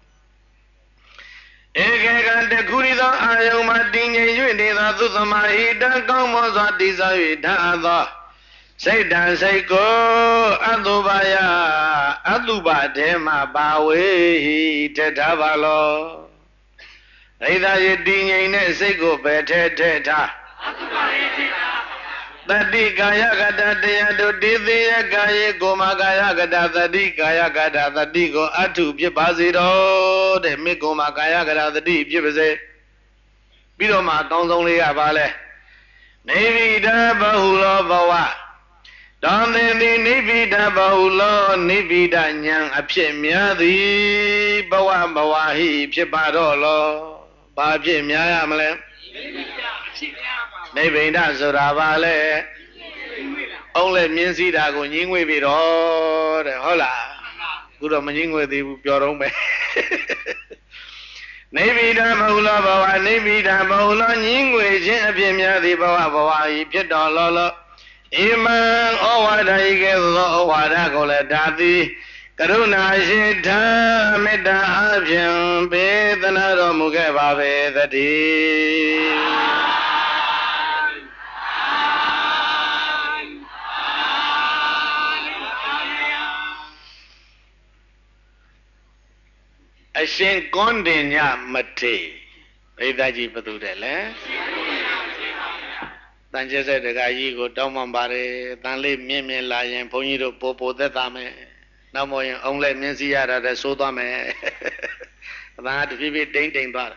ဧကကံတခုရီသောအာယုံမှာတည်ငြိမ်၍နေသောသုသမာဟိတံကောင်းမွန်စွာတည်ဆောက်၍ဓာတ်သောစိတ်တံစိတ်ကိုအတုပါယအတုပါတေမပါဝေဟိတထပါလောရိသယေတည်ငြိမ်တဲ့စိတ်ကိုပဲထဲထဲထားအတုပါယေထိတာတတိကာယကတတရားတို့တည်သေးရကာယေကိုမကာယကတသတိကာယကတသတိကိုအထုဖြစ်ပါစေတော်တဲ့မိကိုမကာယကတသတိဖြစ်ပါစေပြီးတော့မှအကောင်းဆုံးလေးကပါလဲနိဗ္ဗိဒဘဟုလောဘဝတောင်းသည်နိဗ္ဗိဒဘဟုလောနိဗ္ဗိဒဉာဏ်အဖြစ်များသည်ဘဝဘဝဟိဖြစ်ပါတော့လောဘာဖြစ်များရမလဲနိဗ္ဗိဒဆိုတာဘာလဲအုံးလဲမြင်းစည်းတာကိုညင်းငွေပြီတော့တဲ့ဟုတ်လားခုတော့မညင်းငွေသေးဘူးပြောတော့မယ်နိဗ္ဗိဒဘဟုလောဘဝနိဗ္ဗိဒဘဟုလောညင်းငွေခြင်းအဖြစ်များသည်ဘဝဘဝဟိဖြစ်တော်လောလောဣမံဩဝါဒဤကဲ့သို့သောဩဝါဒကိုလည်းဒါသည်ကရုဏာရှိထာမေတ္တာအဖြင့်ပေးသနာတော်မူခဲ့ပါပေသတည်းအရှင်ကွန်တင်ညမထေဘိသားကြီးဘသူတဲ့လဲတန်ကျက်တဲ့ဒကာကြီးကိုတောင်းပန်ပါတယ်တန်လေးမြင့်မြင့်လာရင်ဘုန်းကြီးတို့ပို့ပို့သက်သာမယ်နောက်မို့ရင်အုံးလက်မြင်းစည်းရတာတဲ့ဆိုးသွားမယ်အသာတဖြည်းဖြည်းတိမ့်တိမ်သွားတယ်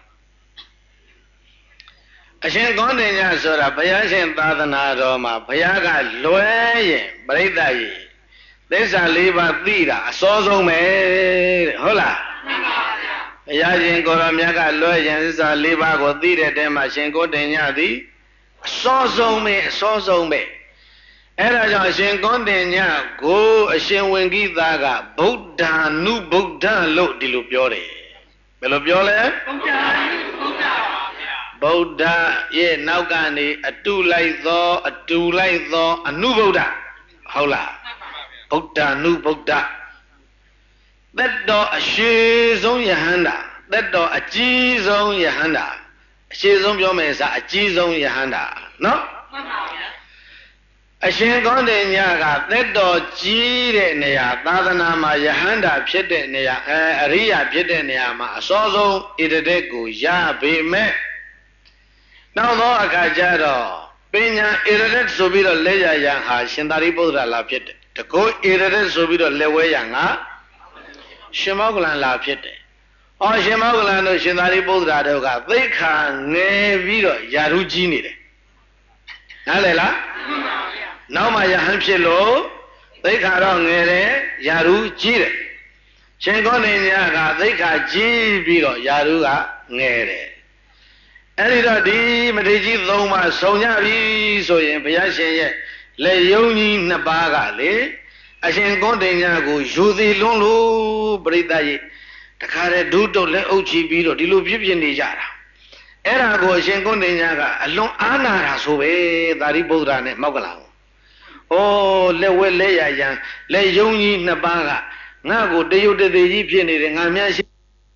အရှင်ကောင်းတင်ညဆိုတာဘုရားရှင်သာသနာတော်မှာဘုရားကလွယ်ရင်ပြိဿကြီးသစ္စာလေးပါးသိတာအစောဆုံးပဲတဲ့ဟုတ်လားမှန်ပါဗျာဘုရားရှင်ကိုရောမြတ်ကလွယ်ရင်သစ္စာလေးပါးကိုသိတဲ့တဲမှာရှင်ကိုတင်ညသည်အစောဆုံးပဲအစောဆုံးပဲအဲ့ဒါကြောင့်အရှင်ကွန်တင်ညကိုအရှင်ဝင်ကိသကဗုဒ္ဓ ानु ဗုဒ္ဓလို့ဒီလိုပြောတယ်ဘယ်လိုပြောလဲဗုဒ္ဓ ानु ဗုဒ္ဓပါဗျာဗုဒ္ဓရဲ့နောက်ကနေအတုလိုက်သောအတူလိုက်သောအနုဗုဒ္ဓဟုတ်လားဗုဒ္ဓ ानु ဗုဒ္ဓသက်တော်အရှိဆုံးယဟန္တာသက်တော်အကြီးဆုံးယဟန္တာအရှိဆုံးပြောမယ်ဆိုအကြီးဆုံးယဟန္တာနော်မှန်ပါဗျာအရှင်ကောင်းတဲ့ညကသက်တော်ကြီးတဲ့နေရာသာသနာမှာယဟန္တာဖြစ်တဲ့နေရာအဲအရိယာဖြစ်တဲ့နေရာမှာအစောဆုံးဣတတဲ့ကိုရပေမဲ့နောက်သောအခါကျတော့ပညာဣတတဲ့ဆိုပြီးတော့လက်ရရန်ဟာရှင်သာရိပုတ္တရာလာဖြစ်တယ်တကောဣတတဲ့ဆိုပြီးတော့လက်ဝဲရန်ကရှင်မောဂလန်လာဖြစ်တယ်။အော်ရှင်မောဂလန်တို့ရှင်သာရိပုတ္တရာတို့ကသိက္ခာငယ်ပြီးတော့ယာရုကြီးနေတယ်။နားလည်လား။နောက်မှယဟန်ဖြစ်လို့သိက္ခာတော့ငယ်တယ်ယာရုကြီးတယ်။ရှင်ကောနေညကသိက္ခာကြီးပြီးတော့ယာရုကငယ်တယ်။အဲ့ဒီတော့ဒီမထေရကြီးသုံးပါးဆုံကြပြီဆိုရင်ဘုရားရှင်ရဲ့လက်ယုံကြီးနှစ်ပါးကလေအရှင်ကွန်တင်ညာကိုယူသည်လွန်းလို့ပြိတ္တရဲ့တခါတည်းဒုတုတ်လက်အုပ်ချပြီးတော့ဒီလိုဖြစ်ဖြစ်နေကြတာအဲ့ဒါကိုအရှင်ကွန်တင်ညာကအလွန်အားနာတာဆိုပဲသာရိပုတ္တရာနဲ့မောက်ကလာကိုဩလက်ဝဲလက်ရရန်လက်ယုံကြီးနှစ်ပါးကငါ့ကိုတရုတ်တသေးကြီးဖြစ်နေတယ်ငါများရှိ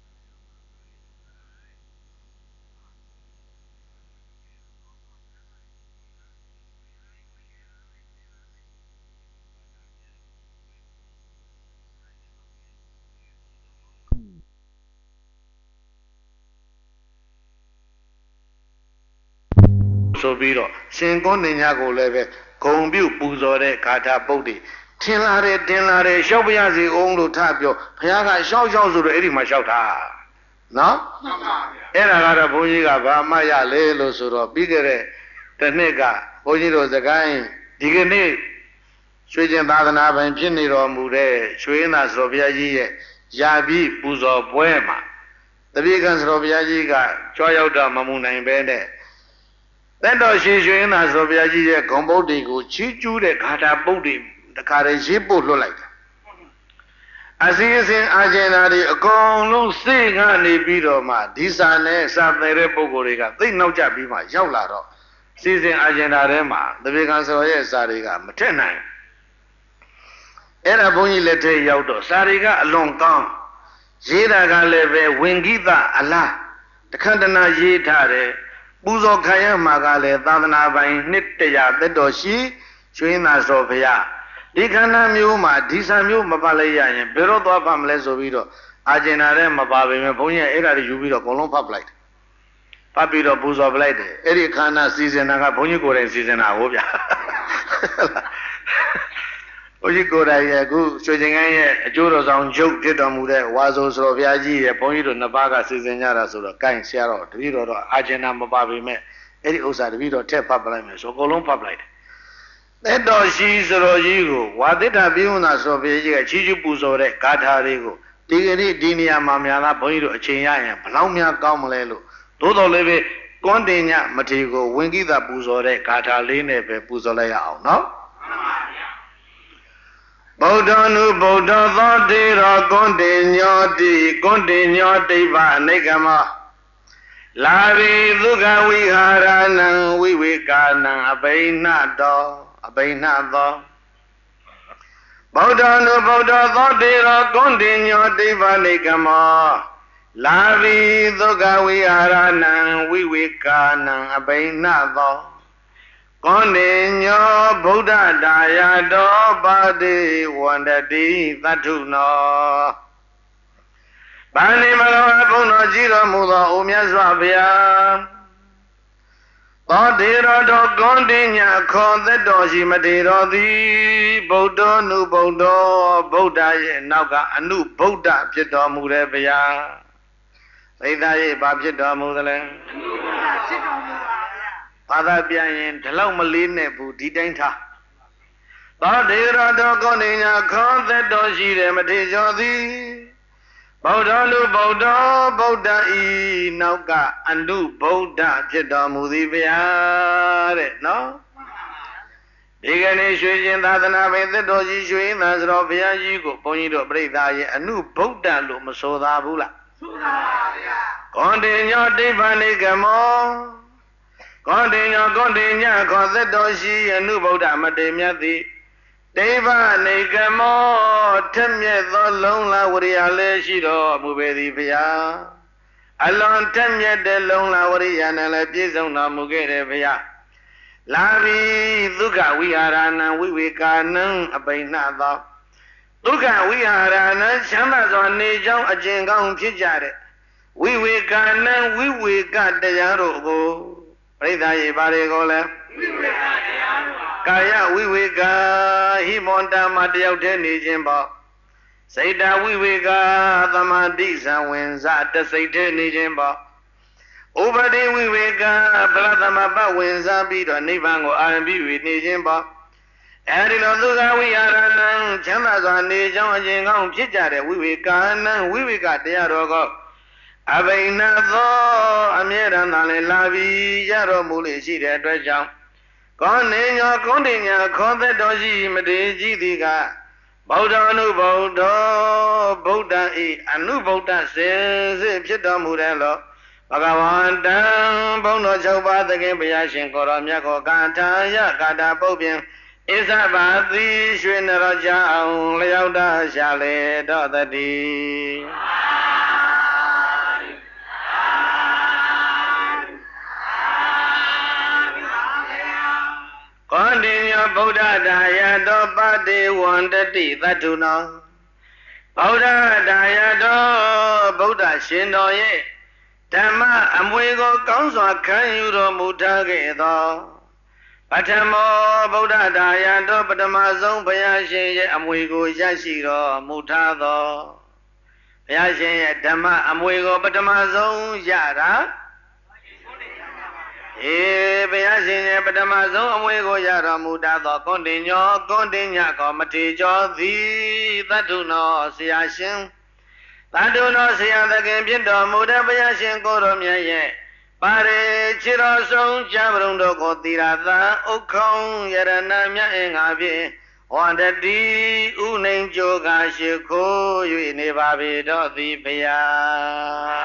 ဆိုပြီးတော့ရှင်ကွန်တင်ညာကိုလည်းပဲဂုံပြုပူဇော်တဲ့ဂါထာပုဒ်တွေထင်လာတယ်တင်လာတယ်ရှောက်ပြရစီအောင်လို့ထပြောဘုရားကရှောက်ရှောက်ဆိုတော့အဲ့ဒီမှာရှောက်တာနော်မှန်ပါဗျာအဲ့ဒါကတော့ဘုန်းကြီးကဘာမှရလဲလို့ဆိုတော့ပြီးခဲ့တဲ့တစ်နှစ်ကဘုန်းကြီးတို့စကိုင်းဒီကနေ့ရွှေကျင်သာသနာပိုင်ဖြစ်နေတော်မူတဲ့ရွှေနာစတော်ဘုရားကြီးရဲ့ယာပြီးပူဇော်ပွဲမှာတပည့်ကံစတော်ဘုရားကြီးကကြွားရောက်တော့မမှုနိုင်ပဲနဲ့သက်တော်ရှိရွှေနာစတော်ဘုရားကြီးရဲ့ဂုံပုဒ်တွေကိုချီးကျူးတဲ့ဂါထာပုဒ်တွေတခါတည်းရေးပို့လွှတ်လိုက်တာအစည်းအစင်းအာဂျင်နာတွေအကုန်လုံးစိတ်ကနေပြီးတော့မှဒီစာနဲ့စာတယ်တဲ့ပုဂ္ဂိုလ်တွေကသိနောက်ကျပြီးမှရောက်လာတော့စီစဉ်အာဂျင်နာထဲမှာတပည့်ကံစတော်ရဲ့စာတွေကမထက်နိုင်အဲ့ဒါဘုန်းကြီးလက်ထက်ရောက်တော့စာတွေကအလွန်ကောင်းရေးတာကလည်းပဲဝင်ဂိတအလားတခန္တနာရေးထားတယ်ပူဇော်ခံရမှာကလည်းသာသနာပိုင်နှစ်တရာသက်တော်ရှိရွှေနာစောဘုရားဒီခန္ဓာမျိုးမှာဒီဆံမျိုးမပါလိုက်ရရင်ဘယ်တော့သွားဖတ်မလဲဆိုပြီးတော့အာဂျင်နာထဲမပါပေမဲ့ဘုန်းကြီးအဲ့ဒါတွေယူပြီးတော့အကုန်လုံးဖတ်ပလိုက်တယ်ဖတ်ပြီးတော့ပူဇော်ပလိုက်တယ်အဲ့ဒီခန္ဓာစီစဉ်တာကဘုန်းကြီးကိုယ်တိုင်စီစဉ်တာဟုတ်ဗျာဘုန်းကြီးကိုယ်တိုင်ရဲ့အခုရွှေကျင်ကိုင်းရဲ့အကျိုးတော်ဆောင်ချုပ်ဖြစ်တော်မူတဲ့ဝါဆိုဆိုဘုရားကြီးရဲ့ဘုန်းကြီးတို့နှစ်ပါးကစီစဉ်ကြတာဆိုတော့ကိုင်းဆရာတော်တပည့်တော်တော့အာဂျင်နာမပါပေမဲ့အဲ့ဒီဥစ္စာတပည့်တော်ထည့်ဖတ်ပလိုက်မယ်ဆိုအကုန်လုံးဖတ်ပလိုက်တယ်သက်တော်ရှိစတော်ကြီးကိုဝါသစ္စာပြုံးတာဆိုဘုရားကြီးကချီးကျူးပူဇော်တဲ့ဂါထာတွေကိုဒီကနေ့ဒီနေရာမှာများလားဘုန်းကြီးတို့အချိန်ရရင်ဘလောက်များကောင်းမလဲလို့သို့တော်လည်းပဲကွန်တင်ညမထေရကိုဝင်ကိတာပူဇော်တဲ့ဂါထာလေးနဲ့ပဲပူဇော်လိုက်ရအောင်နော်ဗုဒ္ဓ ानु ဗုဒ္ဓသောတေရောကွန်တင်ညောတိကွန်တင်ညောတိဗ္ဗနိဂမလာဘိဒုက္ခဝိဟာရဏံဝိဝေကာနံအဘိနတောအဘိနသောဗုဒ္ဓ ानु ဗုဒ္ဓသောတေရောကွန်တင်ညောတိဗ္ဗနိဂမလာဘိဒုက္ခဝိဟာရဏံဝိဝေကာနံအဘိနသောကွန်တင်ညောဗုဒ္ဓတာယတောပါတိဝန္တတိသတ္ထုနောဗန္ဒီမလောဘုံတော်ကြီးတော်မူသောအိုမြတ်စွာဘုရားသောတေရောတော်ကွန်တင်ညခေါ်သက်တော်ရှိမထေတော်သည်ဗုဒ္ဓ ानु ဗုဒ္ဓဗုဒ္ဓရဲ့နောက်ကအနုဗုဒ္ဓဖြစ်တော်မူတဲ့ဘုရားသိသားရဲ့ဘာဖြစ်တော်မူသလဲအနုဗုဒ္ဓဖြစ်တော်မူပါဗျာဘာသာပြန်ရင်ဒီလောက်မလေးနဲ့ဘူးဒီတိုင်းထားသောတေရောတော်ကွန်တင်ညခေါ်သက်တော်ရှိတဲ့မထေတော်သည်ဗုဒ္ဓ ानु ဗုဒ္ဓဗုဒ္ဓဤနောက်ကအနုဗုဒ္ဓဖြစ်တော်မူသည်ဗျာတဲ့နော်ဒီကနေ့ရွှေကျင်သာသနာပိုင်သက်တော်ကြီးရွှေသာစတော်ဘုရားကြီးကိုဘုန်းကြီးတို့ပြိဿာရဲ့အနုဗုဒ္ဓလို့မဆိုသာဘူးလားဆိုသာပါဗျာကွန်တင်ညောတိဗ္ဗနိကမောကွန်တင်ညောကွန်တင်ညခေါ်သက်တော်ရှိအနုဗုဒ္ဓမတေမြတ်သည်ဒိဗ္ဗနိကမောထက်မြက်သောလုံးလာဝရိယလည်းရှိတော်မူပေသည်ဗျာအလွန်ထက်မြက်တဲ့လုံးလာဝရိယနဲ့လည်းပြည့်စုံတော်မူခဲ့တယ်ဗျာလာဘိဒုက္ခဝိဟာရဏံဝိဝေကာနံအပိဏသောဒုက္ခဝိဟာရဏံချမ်းသာစွာနေကြောင်းအကျင့်ကောင်းဖြစ်ကြတဲ့ဝိဝေကာနံဝိဝေကတရားတို့ကိုပရိသတ်ရေပါလေကိုလည်းဝိဝေကတရားတို့ကာယဝိဝေကဟိမွန်တမတယောက်တည်းနေခြင်းပေါ့စိတ်တဝိဝေကသမာဓိဇံဝင်စားတစိတ်တည်းနေခြင်းပေါ့ဥပတိဝိဝေကပရသမပဝင်စားပြီးတော့နိဗ္ဗာန်ကိုအာရုံပြုနေခြင်းပေါ့အဲဒီလိုသုခဝိဟာရဏံချမ်းသာစွာနေကြောင်းအကျင့်ကောင်းဖြစ်ကြတဲ့ဝိဝေကာနံဝိဝေကတရားတော်ကိုအဘိနသောအမြဲတမ်းသာလေလာပြီးရတော်မူလေရှိတဲ့အတွက်ကြောင့်ကောနေညောကုန်းတင်ညာခေါ်သက်တော်ရှိမတေကြီးသည်ကဗုဒ္ဓအနုဗုဒ္ဓဗုဒ္ဓဤအနုဗုဒ္ဓစေစေဖြစ်တော်မူတယ်လို့ဘဂဝန္တံဘုံတော်၆ပါးသခင်ဘုရားရှင်ကိုရောမြတ်ကိုကာထာယကာတာပုတ်ပြင်ဣဇဘာတိရွှေနရောကြောင့်လျောက်တာရှာလေတော့တည်းကောတိညဗုဒ္ဓဒါယတောပတိဝန္တတိသတ္ထုနောဗုဒ္ဓဒါယတောဗုဒ္ဓရှင်တော်ရဲ့ဓမ္မအမွေကိုကောင်းစွာခံယူတော်မူထားခဲ့သောပထမောဗုဒ္ဓဒါယတောပထမဆုံးဘုရားရှင်ရဲ့အမွေကိုရရှိတော်မူထားသောဘုရားရှင်ရဲ့ဓမ္မအမွေကိုပထမဆုံးရတာအေဘုရားရှင်ရဲ့ပထမဆုံးအမွေကိုရတော်မူတတ်သောကွန်တင်ညောကွန်တင်ညကောမထေကျော်သည်သတ္ထုနောဆရာရှင်သတ္ထုနောဆရာသခင်ဖြစ်တော်မူတဲ့ဘုရားရှင်ကိုရောမြတ်ရဲ့ပါရေခြေတော်ဆုံးကြံပရုံတို့ကိုသီရသာဥက္ခုံယရဏမြတ်အင်္ဂါဖြင့်ဝန္တတိဥနှိမ်ကြိုကရှိခိုး၍နေပါပေတော့သည်ဘုရား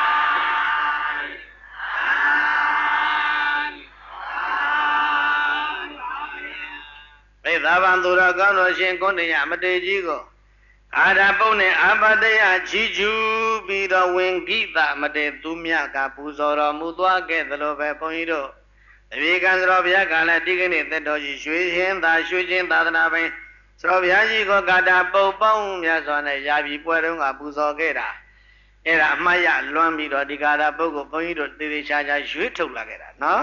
သာဗံသူရကောင်းတော်ရှင်ကွန်တရမတေကြီးကိုအာရပုံနဲ့အာပတယချီကျူပြီးတော့ဝင်ဂိသမတေသူမြတ်ကပူဇော်တော်မူသွားခဲ့သလိုပဲဘုန်းကြီးတို့တပည့်ကံစတော်ဘုရားကလည်းဒီကနေ့သက်တော်ကြီးရွှေရှင်သာရွှေချင်းသာသနာပိုင်စတော်ဘုရားကြီးကိုကာတာပုတ်ပေါင်းမြတ်စွာနဲ့ရာပြီပွဲတုန်းကပူဇော်ခဲ့တာအဲ့ဒါအမှတ်ရလွမ်းပြီးတော့ဒီကာတာပုတ်ကိုဘုန်းကြီးတို့သေသေးချာချာရွှေထုတ်လာခဲ့တာနော်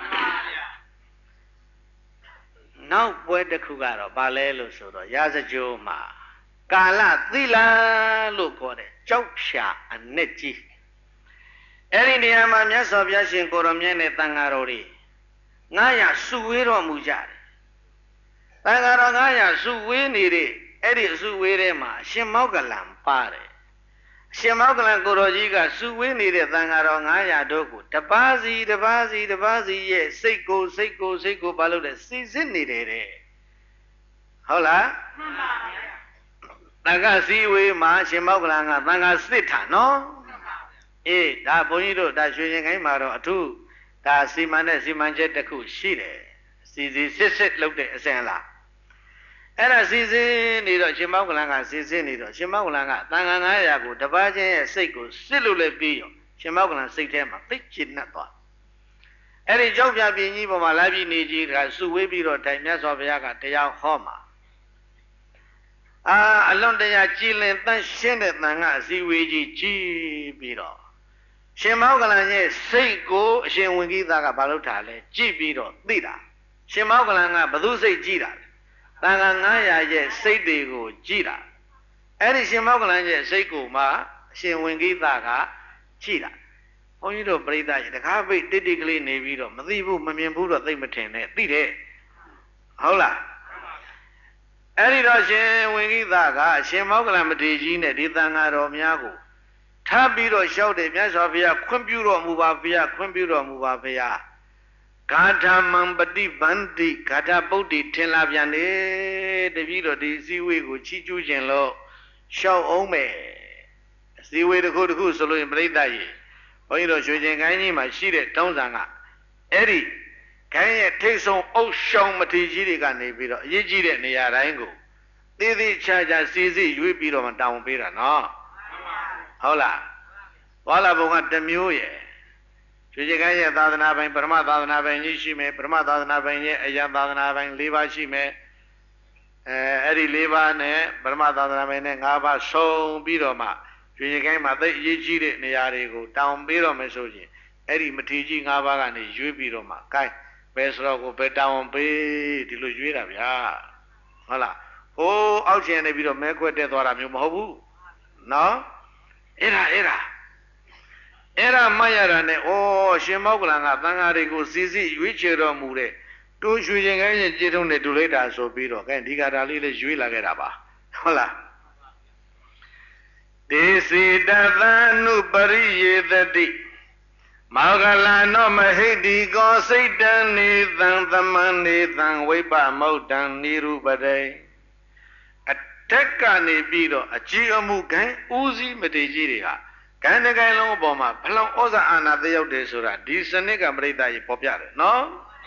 နောက်ပွဲတစ်ခုကတော့ဗာလဲလို့ဆိုတော့ရာဇကြိုးမှာကာလသီလလို့ခေါ်တယ်ကြောက်ဖြာအနက်ကြီးအဲ့ဒီနေရာမှာမြတ်စွာဘုရားရှင်ကိုရောမြတ်နဲ့တန်ဃာတော်တွေငါးရာစုဝေးတော်မူကြတယ်တန်ဃာတော်ငါးရာစုဝေးနေတဲ့အဲ့ဒီအစုဝေးထဲမှာအရှင်မောက္ကလံပါတယ်အရှင်မောက္ကလံကိုရောကြီးကစုဝေးနေတဲ့တန်ဃာတော်ငါးရာတို့ကိုတပါးစီတပါးစီတပါးစီရဲ့စိတ်ကိုစိတ်ကိုစိတ်ကိုဘာလို့လဲစီစစ်နေတယ်တဲ့ဟုတ်လားမှန်ပါဗျာတန်ခါစည်းဝေးမှာရှင်မောက္ကလံကတန်ခါစစ်တာနော်အေးဒါဘုန်းကြီးတို့ဒါရွှေရင်ကိုင်းမှာတော့အထုဒါစီမံတဲ့စီမံချက်တစ်ခုရှိတယ်စီစီစစ်စစ်လုပ်တဲ့အစဉ်လားအဲ့ဒါစီစစ်နေတော့ရှင်မောက္ကလံကစီစစ်နေတော့ရှင်မောက္ကလံကတန်ခါငါးရာကိုတပါးချင်းရဲ့စိတ်ကိုစစ်လို့လည်းပြီးရောရှင်မောက္ကလံစိတ်ထဲမှာသိကျဉ်တ်သွားအဲ့ဒီကြောက်ပြပြင်းကြီးပေါ်မှာလာပြီးနေကြီးကစုဝေးပြီးတော့တိုင်မြတ်စွာဘုရားကတရားဟောမှာအာအလွန်တရာကြည်လင်တန့်ရှင်းတဲ့တန်ခါအစည်းဝေးကြီးကြီးပြီးတော့ရှင်မောက္ကလံရဲ့စိတ်ကိုအရှင်ဝင်ကြီးသားကဘာလို့ထားလဲကြည့်ပြီးတော့သိတာရှင်မောက္ကလံကဘသူစိတ်ကြည့်တာတန်ခါငါးရာရဲ့စိတ်တွေကိုကြည့်တာအဲ့ဒီရှင်မောက္ကလံရဲ့စိတ်ကိုမှအရှင်ဝင်ကြီးသားကကြည့်တာဘုန်းကြီးတို့ပြိဿရေတကားပိတ်တိတိကလေးနေပြီးတော့မသိဘူးမမြင်ဘူးတော့သိမထင်နဲ့သိတယ်ဟုတ်လားအဲ့ဒီတော့ရှင်ဝင်ကြီးသားကအရှင်မောက္ကလံမထေရကြီးနဲ့ဒီတန်ဃာတော်များကိုထားပြီးတော့လျှောက်တယ်မြတ်စွာဘုရားခွင့်ပြုတော်မူပါဘုရားခွင့်ပြုတော်မူပါဘုရားဂါထာမံပฏิဗန္တိဂါထာပုဒ်တိထင်လာပြန်တယ်တပည့်တော်ဒီအစည်းအဝေးကိုချီးကျူးခြင်းလို့လျှောက်အောင်မယ်အစည်းအဝေးတစ်ခုတစ်ခုဆိုလို့ရင်ပြိဿရေဘုန်းကြီးတို့ရွှေကျင်ကိုင်းကြီးမှာရှိတဲ့တောင်းဆံကအဲ့ဒီခိုင်းရဲ့ထိတ်ဆုံးအုပ်ရှောင်းမထေရကြီးတွေကနေပြီးတော့အရေးကြီးတဲ့နေရာတိုင်းကိုသေးသေးချာချာစီစီရွေးပြီးတော့မှတောင်းပေးတာနော်ဟုတ်လားဘောလာဘုံကတစ်မျိုးရဲ့ရွှေကျင်ကိုင်းရဲ့သာသနာပိုင်ပရမသာသနာပိုင်ကြီးရှိမယ်ပရမသာသနာပိုင်ရဲ့အယံသာသနာပိုင်၄ပါးရှိမယ်အဲအဲ့ဒီ၄ပါးနဲ့ပရမသာသနာပိုင်နဲ့၅ပါးဆုံပြီးတော့မှရွှေကျင်ကိုင်းမှာသိအရေးကြီးတဲ့နေရာတွေကိုတောင်းပေးတော့မယ်ဆိုရင်အဲ့ဒီမထေရကြီး၅ပါးကနေရွေးပြီးတော့မှကိုင်းဘယ်ဆိုတော့ကိုဘယ်တောင်းပေးဒီလိုရွေးတာဗျာဟုတ်လားဟိုးအောက်ကျင်နေပြီးတော့မဲခွက်တက်သွားတာမျိုးမဟုတ်ဘူးနော်အဲ့ဒါအဲ့ဒါအဲ့ဒါမှတ်ရတာနဲ့ဩရှင်မောက္ကလံကသံဃာတွေကိုစီစီရွေးချယ်တော်မူတဲ့တူရွှေရင်ကိုင်းရဲ့ကြေထုံးနဲ့တူလိုက်တာဆိုပြီးတော့ကဲဒီကတာလေးလေးရွေးလာခဲ့တာပါဟုတ်လားဒဒေစီတသနုပရိယေတတိမောဂလနောမဟိတိကောစိတ်တံနေသံသမန္နေသံဝိပမုတ်တံနိရုပတေအထက်ကနေပြီးတော့အကြည်အမှုခံဦးစီးမတေကြီးတွေကကံတကယ်လုံးအပေါ်မှာဘလောင်ဩဇာအာဏာသက်ရောက်တယ်ဆိုတာဒီစနစ်ကပြိတ္တာကြီးပေါ်ပြတယ်နော်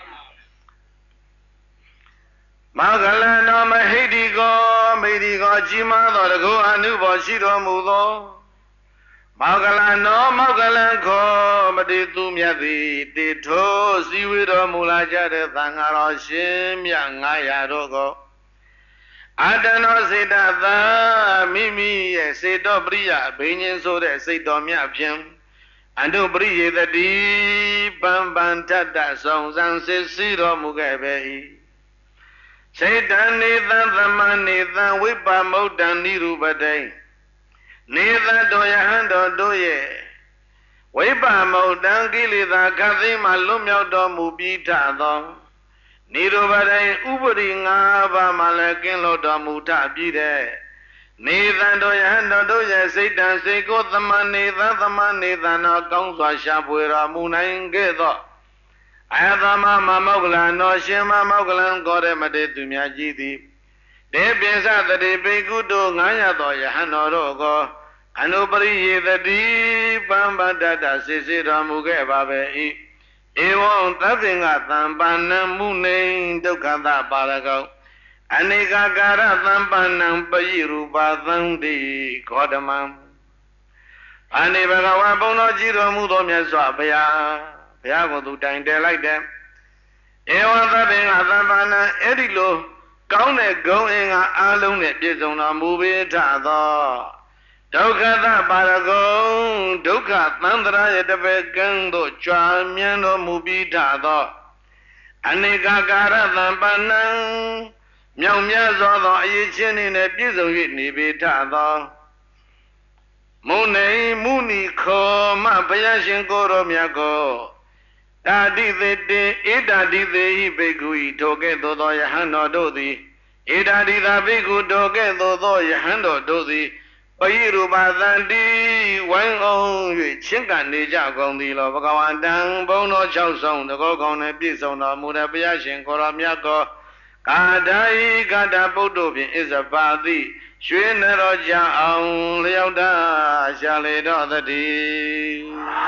မောဂလနောမဟိတိကောမိတိကောကြီးမားသောတကုအနုဘောရှိတော်မူသောမောဂလနောမောဂလံခောမတိသူမြတ်သည်တေထိုးစည်းဝေးတော်မူလာကြတဲ့သံဃာတော်ရှင်မြတ်ငါးရာတို့ကိုအာတနောစေတသာမိမိရဲ့စေတောပရိယဘိညာဉ်ဆိုတဲ့စိတ်တော်မြတ်ဖြင့်အန္တုပရိယေတတိပံပံတတ္တဆောင်စံစစ်စီတော်မူခဲ့ပေ၏စေတံနေသံသမနေသံဝိပမုတ်တံနိရုပတေနေသတော်ယဟန်တော်တို့ရဲ့ဝိပမုတ်တံကိလေသာခတ်သိမ်းမှလွတ်မြောက်တော်မူပြီးထသောနိရောဓတိုင်းဥပရိငါးပါးမှလည်းကင်းလို့တော်မူထပြီးတဲ့နေသံတော်ယဟန်တော်တို့ရဲ့စိတ်တံစိတ်ကိုသမနေသံသမနေသံတော်ကောင်းစွာရှာဖွေတော်မူနိုင်ခဲ့သောအယသမမမောက္ကလံတော်ရှင်မမောက္ကလံကိုရမတေသူများကြီးသည်တေပိစတတိပိကုတို့ငါးရသောယဟန်တော်တို့ကိုအနုပရိယေတတိပံပတ္တစေစေတော်မူခဲ့ပါပဲ၏ဧဝံသဗ္ဗင်္ဂသံပါဏံမုနေဒုက္ခသပါရကောအနေကကာရသံပါဏံပယိရူပသံတိဂေါတမံအနေဘဂဝါဘုံတော်ကြည်တော်မူသောမြတ်စွာဘုရားဘုရားကိုသူတိုင်တယ်လိုက်တယ်ဧဝံသဗ္ဗင်္ဂသံပါဏံအဲ့ဒီလိုကောင်းတဲ့ဂုဏ်အင်္ဂါအားလုံးနဲ့ပြည့်စုံတော်မူပေထသောဒုက္ခသပါရဂုံဒုက္ခသံတရာရဲ့တပည့်ကံတို့ကြွားမြန်းတော်မူပြီးထသောအနေကကာရသံပါဏံမြောင်မြတ်စွာသောအရေးချင်းနေနဲ့ပြည့်စုံ၍နေပေထသောမုန်နေမုဏီခောမဘုရားရှင်ကိုရောမြတ်ကိုတာတိသေတေဧတာတိသေဟိဘိက္ခုဤထိုကဲ့သို့သောယဟန်တော်တို့သည်ဧတာတိသာဘိက္ခုထိုကဲ့သို့သောယဟန်တော်တို့သည်ပယိရူပသန္တိဝိုင်းအောင်၍ချင်းကနေကြကုန်သည်လောဘဂဝန္တံဘုံတော်၆ဆုံးတကောကောင်းနဲ့ပြည့်စုံတော်မူတဲ့ဘုရားရှင်ကိုရောမြတ်ကိုကာဒာယိကာဒပုဒ္ဓဖြင့်ဣဇပါတိရွှေနရောကြအောင်လျောက်တာရှာလေတော်သတည်း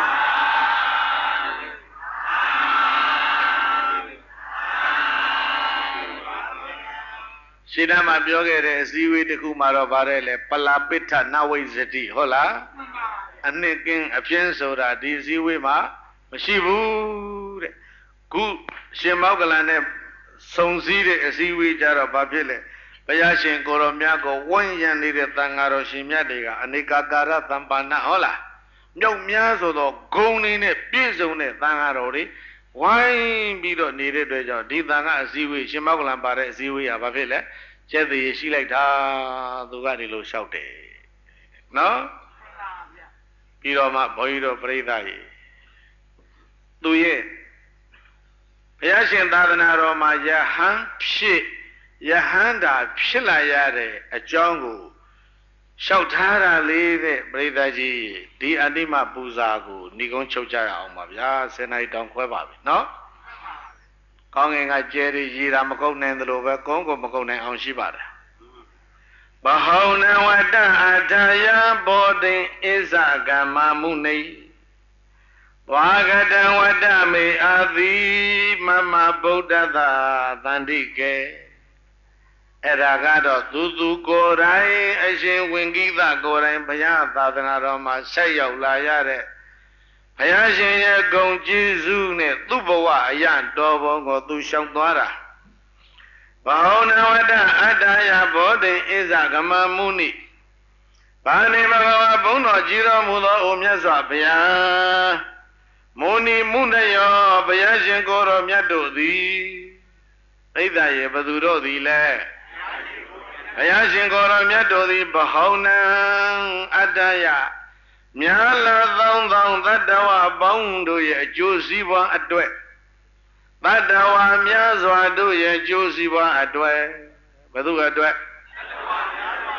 ရှင်းတမ်းမှာပြောခဲ့တဲ့အစည်းအဝေးတစ်ခုမှာတော့ဗါတဲ့လေပလာပိဋ္ဌနဝိဇ္ဇတိဟုတ်လားအနှစ်ကင်းအပြင်းဆိုတာဒီအစည်းအဝေးမှာမရှိဘူးတဲ့ခုရှင်မောက္ကလန်နဲ့စုံစည်းတဲ့အစည်းအဝေးကြတော့ဘာဖြစ်လဲဘုရားရှင်ကိုရောမြတ်ကိုဝန်းရံနေတဲ့သံဃာတော်ရှင်မြတ်တွေကအနေကာကာရသံပါဏဟုတ်လားမြောက်များဆိုတော့ဂုံနေနဲ့ပြည့်စုံတဲ့သံဃာတော်တွေဝိုင်းပြီးတော့နေတဲ့အတွက်ကြောင့်ဒီသံဃာအစည်းအဝေးရှင်မောက္ကလန်ပါတဲ့အစည်းအဝေးကဘာဖြစ်လဲကျက်သေးရှိလိုက်တာသူကဒီလိုလျှောက်တယ်နော်ပြီးတော့မှဘုန်းကြီးတို့ပြိဿကြီးသူရဲ့ဘုရားရှင်သာသနာတော်မှာယဟန်ဖြစ်ယဟန်တာဖြစ်လာရတဲ့အကြောင်းကိုလျှောက်ထားတာလေးတဲ့ပြိဿကြီးဒီအတိမပူဇာကိုဏိကုံးချုပ်ကြရအောင်ပါဗျာဆယ်နာရီတောင်ခွဲပါပြီနော်ကောင်းငင်ကကျဲရီရည်တာမကုတ်နိုင်သလိုပဲကုန်းကိုမကုတ်နိုင်အောင်ရှိပါတယ်ဘဟောနဝတ္တအထာယဘောတိဣဇကမ္မမုနေဝါဂတံဝတ္တမေအာသီမမဗုဒ္ဓသာသန္တိကေအဲ့ဒါကတော့သူသူကိုယ်တိုင်အရှင်ဝင်ကိသကိုယ်တိုင်ဘုရားသာသနာတော်မှာဆက်ရောက်လာရတဲ့ဘုရားရှင်ရဲ့ဂုဏ်ကျေးဇူးနဲ့သူ့ဘဝအရတော်ဘုံကိုသူလျှောက်သွားတာဘောနဝတ္တအတ္တယဘောတိဣဇကမမုနိဘာနေဘဂဝါဘုံတော်ကြည်တော်မူသောအိုမြတ်စွာဘုရားမုနိမုနယောဘုရားရှင်ကိုယ်တော်မြတ်တို့သည်ဣဒ္ဓရေဘသူတို့သည်လဲဘုရားရှင်ကိုယ်တော်မြတ်တို့သည်ဘဟောနံအတ္တယမြာလာသောင်းသောင်းတတ္တဝပေါင်းတို့ရဲ့အကျိုးစီးပွားအတွက်တတ္တဝများစွာတို့ရဲ့အကျိုးစီးပွားအတွက်ဘယ်သူအတွက်တ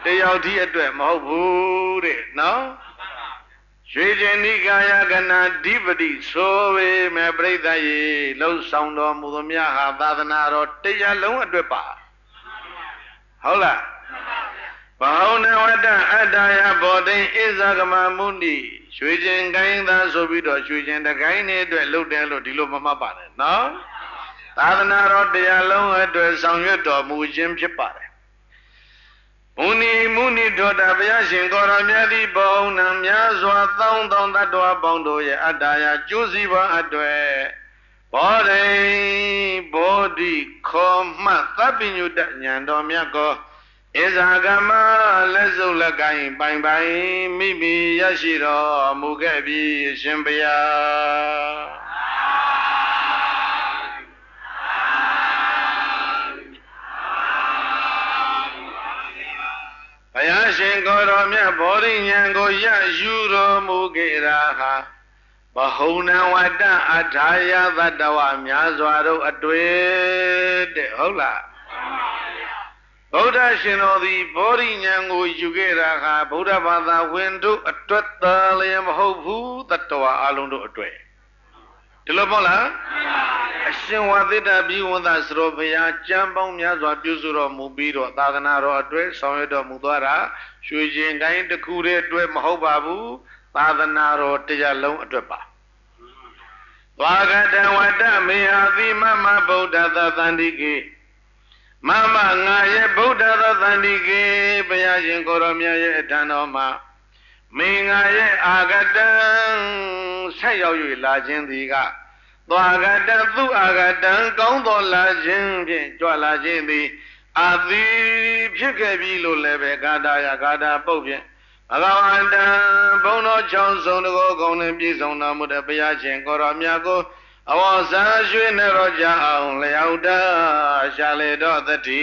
ယောက်တည်းအတွက်မဟုတ်ဘူးတဲ့နော်ရွှေကျင်နိကာယကနာဓိပတိဆိုပေမဲ့ပြိဿရေလှုပ်ဆောင်တော်မူသောမြတ်ဟာသာသနာတော်တရားလုံးအတွက်ပါဟုတ်လားဘာဝနဝတ္တအတ္တယဘောတိဣဇဂမမုနိရွှေကျင်ကိုင်းသားဆိုပြီးတော့ရွှေကျင်တကိုင်းနဲ့အတွက်လှုပ်တယ်လို့ဒီလိုမမှတ်ပါနဲ့နော်သာသနာတော်တရားလုံးအတွက်ဆောင်ရွက်တော်မူခြင်းဖြစ်ပါတယ်မုနိမုနိတော်တာဘုရားရှင်ကိုရောမြတ်သည်ဘုံနံများစွာသောင်းသောင်းတ attva ပေါင်းတို့ရဲ့အတ္တယကျိုးစီးပွားအတွက်ဘောဓိဘောဓိခောမှတ်သဗ္ဗညုတဉာဏ်တော်မြတ်ကိုဣဇာကမလက်စုပ်လက်ကိုင်းပိုင်ပိုင်မိမိရရှိတော်မူခဲ့ပြီအရှင်ဘုရားဘုရားရှင်ကိုယ်တော်မြတ်ဘောဓိဉာဏ်ကိုရယူတော်မူခဲ့တာဟာဘဟုနဝတ္တအထာယသတ္တဝများစွာတို့အတွေ့တဲ့ဟုတ်လားဗုဒ္ဓရှင်တော်သည်ဘောဓိဉာဏ်ကိုယူခဲ့တာဟာဗုဒ္ဓဘာသာဝင်တို့အတွက်သာလျှင်မဟုတ်ဘူးတတ္တဝါအလုံးတို့အတွက်ဒီလိုပေါ့လားအရှင်ဝသစ္တပိဝန္တစရောဘုရားကျမ်းပေါင်းများစွာပြုစုတော်မူပြီးတော့သာသနာတော်အတွက်ဆောင်ရွက်တော်မူသွားတာရွှေကျင်ကိုင်းတစ်ခုတည်းအတွက်မဟုတ်ပါဘူးသာသနာတော်တရားလုံးအတွက်ပါသွားကတဝတ္တမေဟာတိမမဗုဒ္ဓသသန္တိကေမမငါရဲ့ဗုဒ္ဓသသန္တိကေဘုရားရှင်ကိုရောမြတ်ရဲ့အထံတော်မှာမင်းငါရဲ့အာဂတံဆက်ရောက်၍လာခြင်းသည်ကသွားကတသူအာဂတံကောင်းတော်လာခြင်းဖြင့်ကြွလာခြင်းသည်အာတိဖြစ်ခဲ့ပြီလို့လည်းပဲကာတာယကာတာပုတ်ဖြင့်ဘဂဝန္တံဘုံတော်ချောင်းစုံတကောကောင်းနဲ့ပြည့်စုံတော်မူတဲ့ဘုရားရှင်ကိုရောမြတ်ကိုအဝဇာရွှေနဲ့ရောကြအောင်လျောက်တာရှာလေတော့သတိ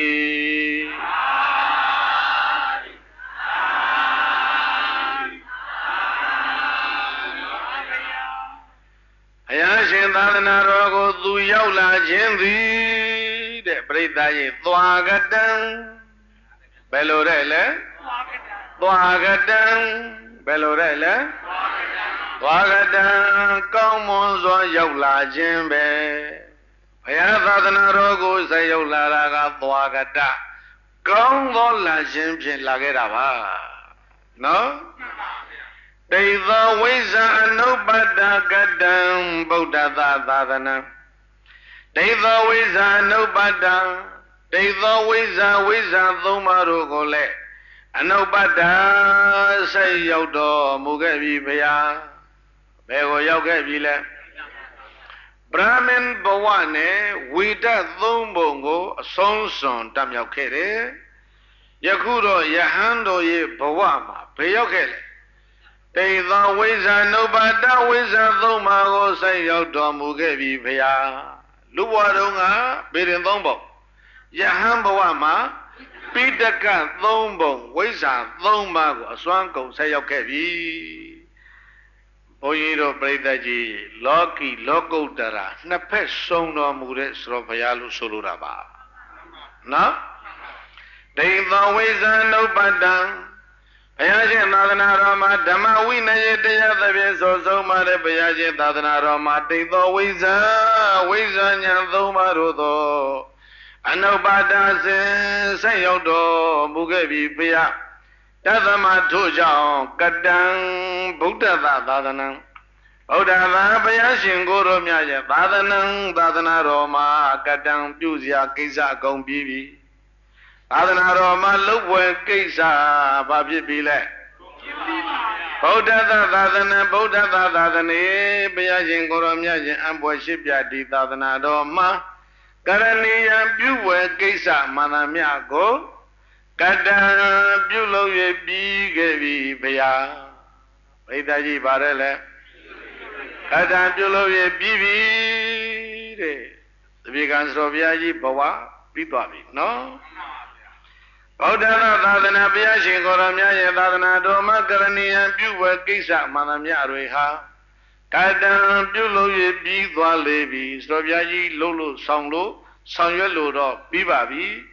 ဘုရားရှင်သာသနာတော်ကိုသူရောက်လာခြင်းသည်တဲ့ပြိဿရေသွားကတံဘယ်လိုတဲ့လဲသွားကတံဘယ်လိုတဲ့လဲသွားကတံကောင်းမွန်စွာရောက်လာခြင်းပဲဘုရားသာသနာတော်ကိုဆက်ရောက်လာတာကသွားကတကောင်းသောလာခြင်းဖြင့်လာခဲ့တာပါနော်ဒိသဝိဇ္ဇာအနုပ္ပတ္တကတံဗုဒ္ဓသာသာသနာဒိသဝိဇ္ဇာအနုပ္ပတ္တဒိသဝိဇ္ဇာဝိဇ္ဇာသုံးပါးတို့ကိုလည်းအနုပ္ပတ္တဆက်ရောက်တော်မူခဲ့ပြီဘုရားဘယ်ကိုရောက်ခဲ့ပြီလဲဗြဟ္မဏ်ဘဝနဲ့ဝိတတ်သုံးပုံကိုအဆုံးစွန်တတ်မြောက်ခဲ့တယ်ယခုတော့ယဟန်တော်ရဲ့ဘဝမှာဘယ်ရောက်ခဲ့လဲဒိသဝိဇ္ဇာနုပ္ပတ္တဝိဇ္ဇာသုံးပါးကိုဆက်ရောက်တော်မူခဲ့ပြီဘုရားလူဘဝတုန်းကဘေရင်သုံးပုံယဟန်ဘဝမှာပိဋကသုံးပုံဝိဇ္ဇာသုံးပါးကိုအစွမ်းကုန်ဆက်ရောက်ခဲ့ပြီဘုန်းကြီးတို့ပြိဿကြီးလောကီလောကုတ္တရာနှစ်ဖက်ဆုံးတော်မူတဲ့ဆိုတော့ဘုရားလို့ဆိုလိုတာပါနော်ဒိသဝိဇ္ဇာနုပ္ပတ္တဘုရားရှင်သာသနာတော်မှာဓမ္မဝိနည်းတရားသဖြင့်ဆိုဆုံးပါတဲ့ဘုရားရှင်သာသနာတော်မှာဒိသဝိဇ္ဇာဝိဇ္ဇာဉာဏ်သုံးပါးတို့သောအနုပ္ပတ္တစဉ်ဆက်ရောက်တော်မူခဲ့ပြီဘုရားတသမထို့ကြောင့်ကတံဗုဒ္ဓသာသာသနာဗုဒ္ဓသာဘုရားရှင်ကိုယ်တော်မြတ်ရဲ့သာသနာသာသနာတော်မှာကတံပြုစရာကိစ္စအကုန်ပြီးပြီသာသနာတော်မှာလုပ်ဝယ်ကိစ္စဘာဖြစ်ပြီလဲဗုဒ္ဓသာသာသနာဗုဒ္ဓသာသာသနေဘုရားရှင်ကိုယ်တော်မြတ်ရဲ့အံပွဲရှိပြဒီသာသနာတော်မှာကရဏီယပြုဝယ်ကိစ္စမှန်သမျှကိုကတံပြုလုပ်၍ပြီးခဲ့ပြီဘုရားဘိဒ္ဓကြီးပါတယ်လေကတံပြုလုပ်၍ပြီးပြီတဲ့သပြေကံဆိုဘုရားကြီးဘဝပြီးသွားပြီနော်ဗုဒ္ဓသာသနာဘုရားရှင်ကိုယ်တော်မြတ်ရဲ့သာသနာတော်မှာကရဏီယပြုဝယ်ကိစ္စမှန်သမျှတွေဟာကတံပြုလုပ်၍ပြီးသွားလေပြီဆိုတော့ဘုရားကြီးလှုပ်လို့ဆောင်လို့ဆောင်ရွက်လို့တော့ပြီးပါပြီ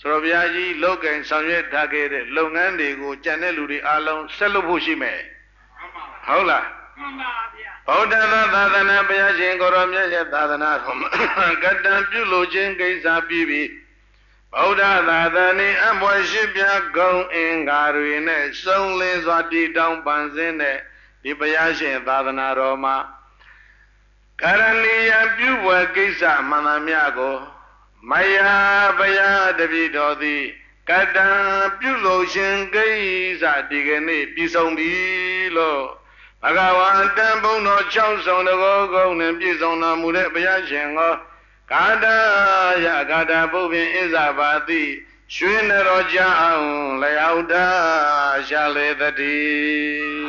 ဆိုတော့ဘုရားကြီးလောကင်ဆောင်ရွက်ထားခဲ့တဲ့လုပ်ငန်းတွေကိုကြံတဲ့လူတွေအားလုံးဆက်လုပ်ဖို့ရှိမယ်ဟုတ်လားမှန်ပါဗျာဗုဒ္ဓသာသနာဘုရားရှင်ကိုရောမြတ်ရဲ့သာသနာတော်မှာကတံပြုလို့ခြင်းကိစ္စပြီးပြီဗုဒ္ဓသာသနာအမွယ်ရှိပြဂုံအင်္ဂါတွေနဲ့စုံလင်းစွာတည်တောင်းပန်စင်းတဲ့ဒီဘုရားရှင်သာသနာတော်မှာကရဏီယပြုဝယ်ကိစ္စမှန်သမျှကိုမယဘုရားတပည့်တော်သည်ကတံပြုလို့ခြင်းကိစ္စဒီကနေ့ပြီးဆုံးပြီလို့ဘဂဝါတန်ဘုံတော်၆ဆောင်တကောကုန်းနဲ့ပြည့်စုံတော်မူတဲ့ဘုရားရှင်ကိုကာတယကာတပုပ္ပင်ဣဇဘာတိရွှေနရောကြအောင်လျောက်တာရှာလေတည်း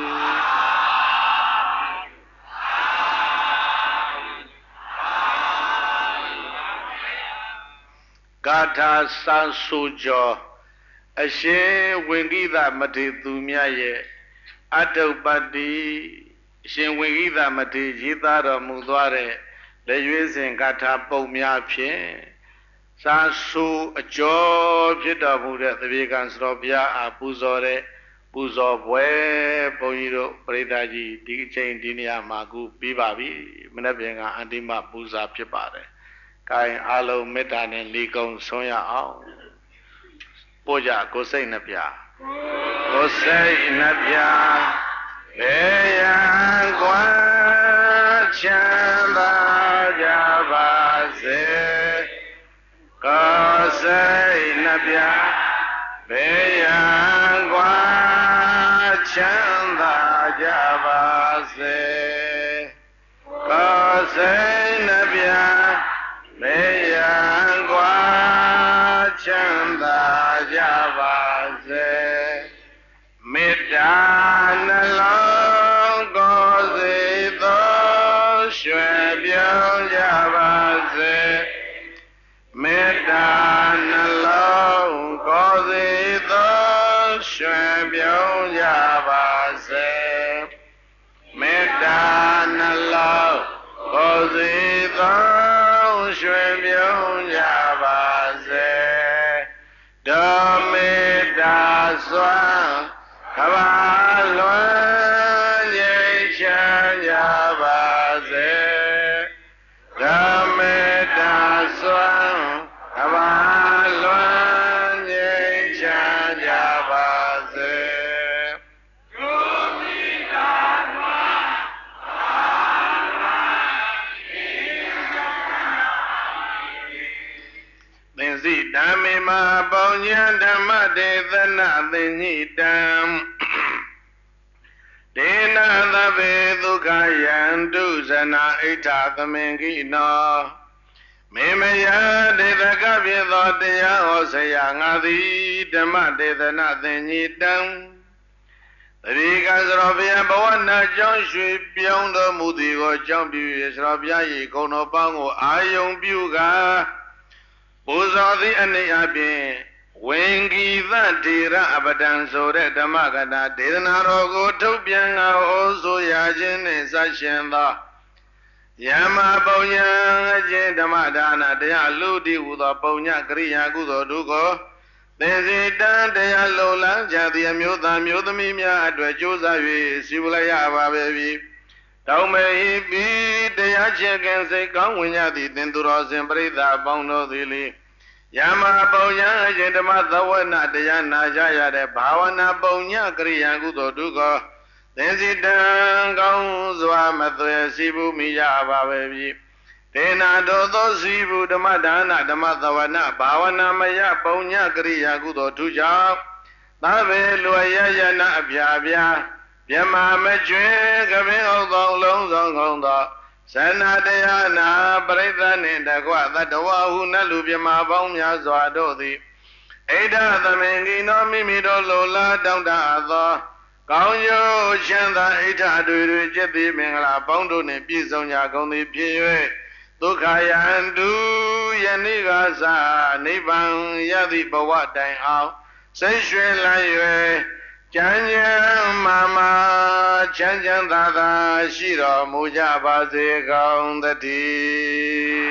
ကာထာစံဆူကျော်အရှင်ဝင်ကိသမထေသူမြတ်ရဲ့အတုပတ္တိအရှင်ဝင်ကိသမထေရေးသားတော်မူသွားတဲ့လက်ရွေးစဉ်ကာထာပုံများဖြင့်စာဆူအကျော်ဖြစ်တော်မူတဲ့သပြေကံစတော်ဘုရားအားပူဇော်တဲ့ပူဇော်ပွဲဘုန်းကြီးတို့ပရိသတ်ကြီးဒီအချိန်ဒီနေရာမှာခုပြီးပါပြီမနေ့ပြန်ကအန္တိမပူဇာဖြစ်ပါတယ်ကိုင်အားလုံးမေတ္တာနဲ့လီကုံဆုံးရအောင်ပို့ကြကိုစိတ်နှပြကိုစိတ်နှပြဘေးရန်ကွာချမ်းသာကြပါစေကိုစိတ်နှပြဘေးရန်ကွာချမ်းသာကြပါစေကိုစိတ်နှပြမေယံကွာချမ်းသာကြပါစေမေတ္တာနှလုံးကိုယ်စီသောရွှင်ပြောင်းကြပါစေမေတ္တာနှလုံးကိုယ်စီသောရွှင်ပြောင်းကြပါစေမေတ္တာနှလုံးကိုယ်စီသောရွှင်ပြုံးကြပါစေဓမ္မေတ္တာစွမ်းကဘာလွန်ငြိမ်းချမ်းကြပါစေဓမ္မေတ္တာစွမ်းကဘာလွန်ငြိမ်းချမ်းကြပါစေဓမ္မေတ္တာစွမ်းကဘာလွန်ငြိမ်းချမ်းသင်္စီဓမ္မေမပေါဉ္ဇဓမ္မဒေသနာသင်္ညိတံဒေနသဗ္ဗေဒုက္ခယန္တုဇနာဣဋ္ဌသမင်္ကိနောမေမယဒေသကဖြစ်သောတရားဟောဆရာငါသည်ဓမ္မဒေသနာသင်္ညိတံသတိကံစရောဘုရားဘဝနာကြောင့်ရွှေပြောင်းတော်မူသည်ကိုကြောင့်ပြု၍စရောဘုရား၏ဂုဏ်တော်ပေါင်းကိုအာယုံပြုကာပူဇော်သည့်အနေအပြင်ဝေငီသထေရအပဒံဆိုတဲ့ဓမ္မကတာဒေသနာတော်ကိုထုတ်ပြန်ငါဟောဆိုရခြင်းနှင့်ဆက်ရှင်သောယမပုံညာအကျင့်ဓမ္မဒါနတရားလူတိဟူသောပုံညာကရိယာကုသိုလ်တို့ကိုသင်္စေတံတရားလုံလန်းကြသည့်အမျိုးသားမျိုးသမီးများအတွက်ကြိုးစား၍စီဝလိုက်ရပါပဲပြီတောင်းမေပိတရားချက်ကင်စိတ်ကောင်းဝင်ကြသည့်သင်သူတော်စင်ပရိသတ်အပေါင်းတို့သည်လေယမပုံညာအကျင့်ဓမ္မသဝနာတရားနာကြရတဲ့ဘာဝနာပုံညာကရိယာကုသိုလ်တို့ကိုသင်္စီတံကောင်းစွာမသွေစီဘူးမိရပါပဲပြီဒေနာတော်သောစီဘူးဓမ္မဒါနဓမ္မသဝနာဘာဝနာမယပုံညာကရိယာကုသိုလ်တို့ကြောင့်သဗ္ဗေလွယ်ရရနာအပြာပြာမြမမကျွဲကပင်ဟုတ်သောလုံးစုံကုန်သောဇဏတရားနာပရိသတ်နှင့်တကွသတ္တဝါဟုနတ်လူမြမပေါင်းများစွာတို့သည်ဣဒ္ဓသမင်္ဂိနောမိမိတို့လိုလားတောင်းတသောကောင်းကျိုးချမ်းသာဣဋ္ဌတွေတွေကျက်သည်မင်္ဂလာပေါင်းတို့နှင့်ပြည့်စုံကြကုန်သည်ဖြစ်၍ဒုက္ခယန္တုယနေ့ကသာနိဗ္ဗာန်ရသည့်ဘဝတိုင်အောင်စိတ်ရွှင်လန်း၍ချမ်းချမ်းမာမာချမ်းချမ်းသာသာရှိတော်မူကြပါစေကောင်းသတည်း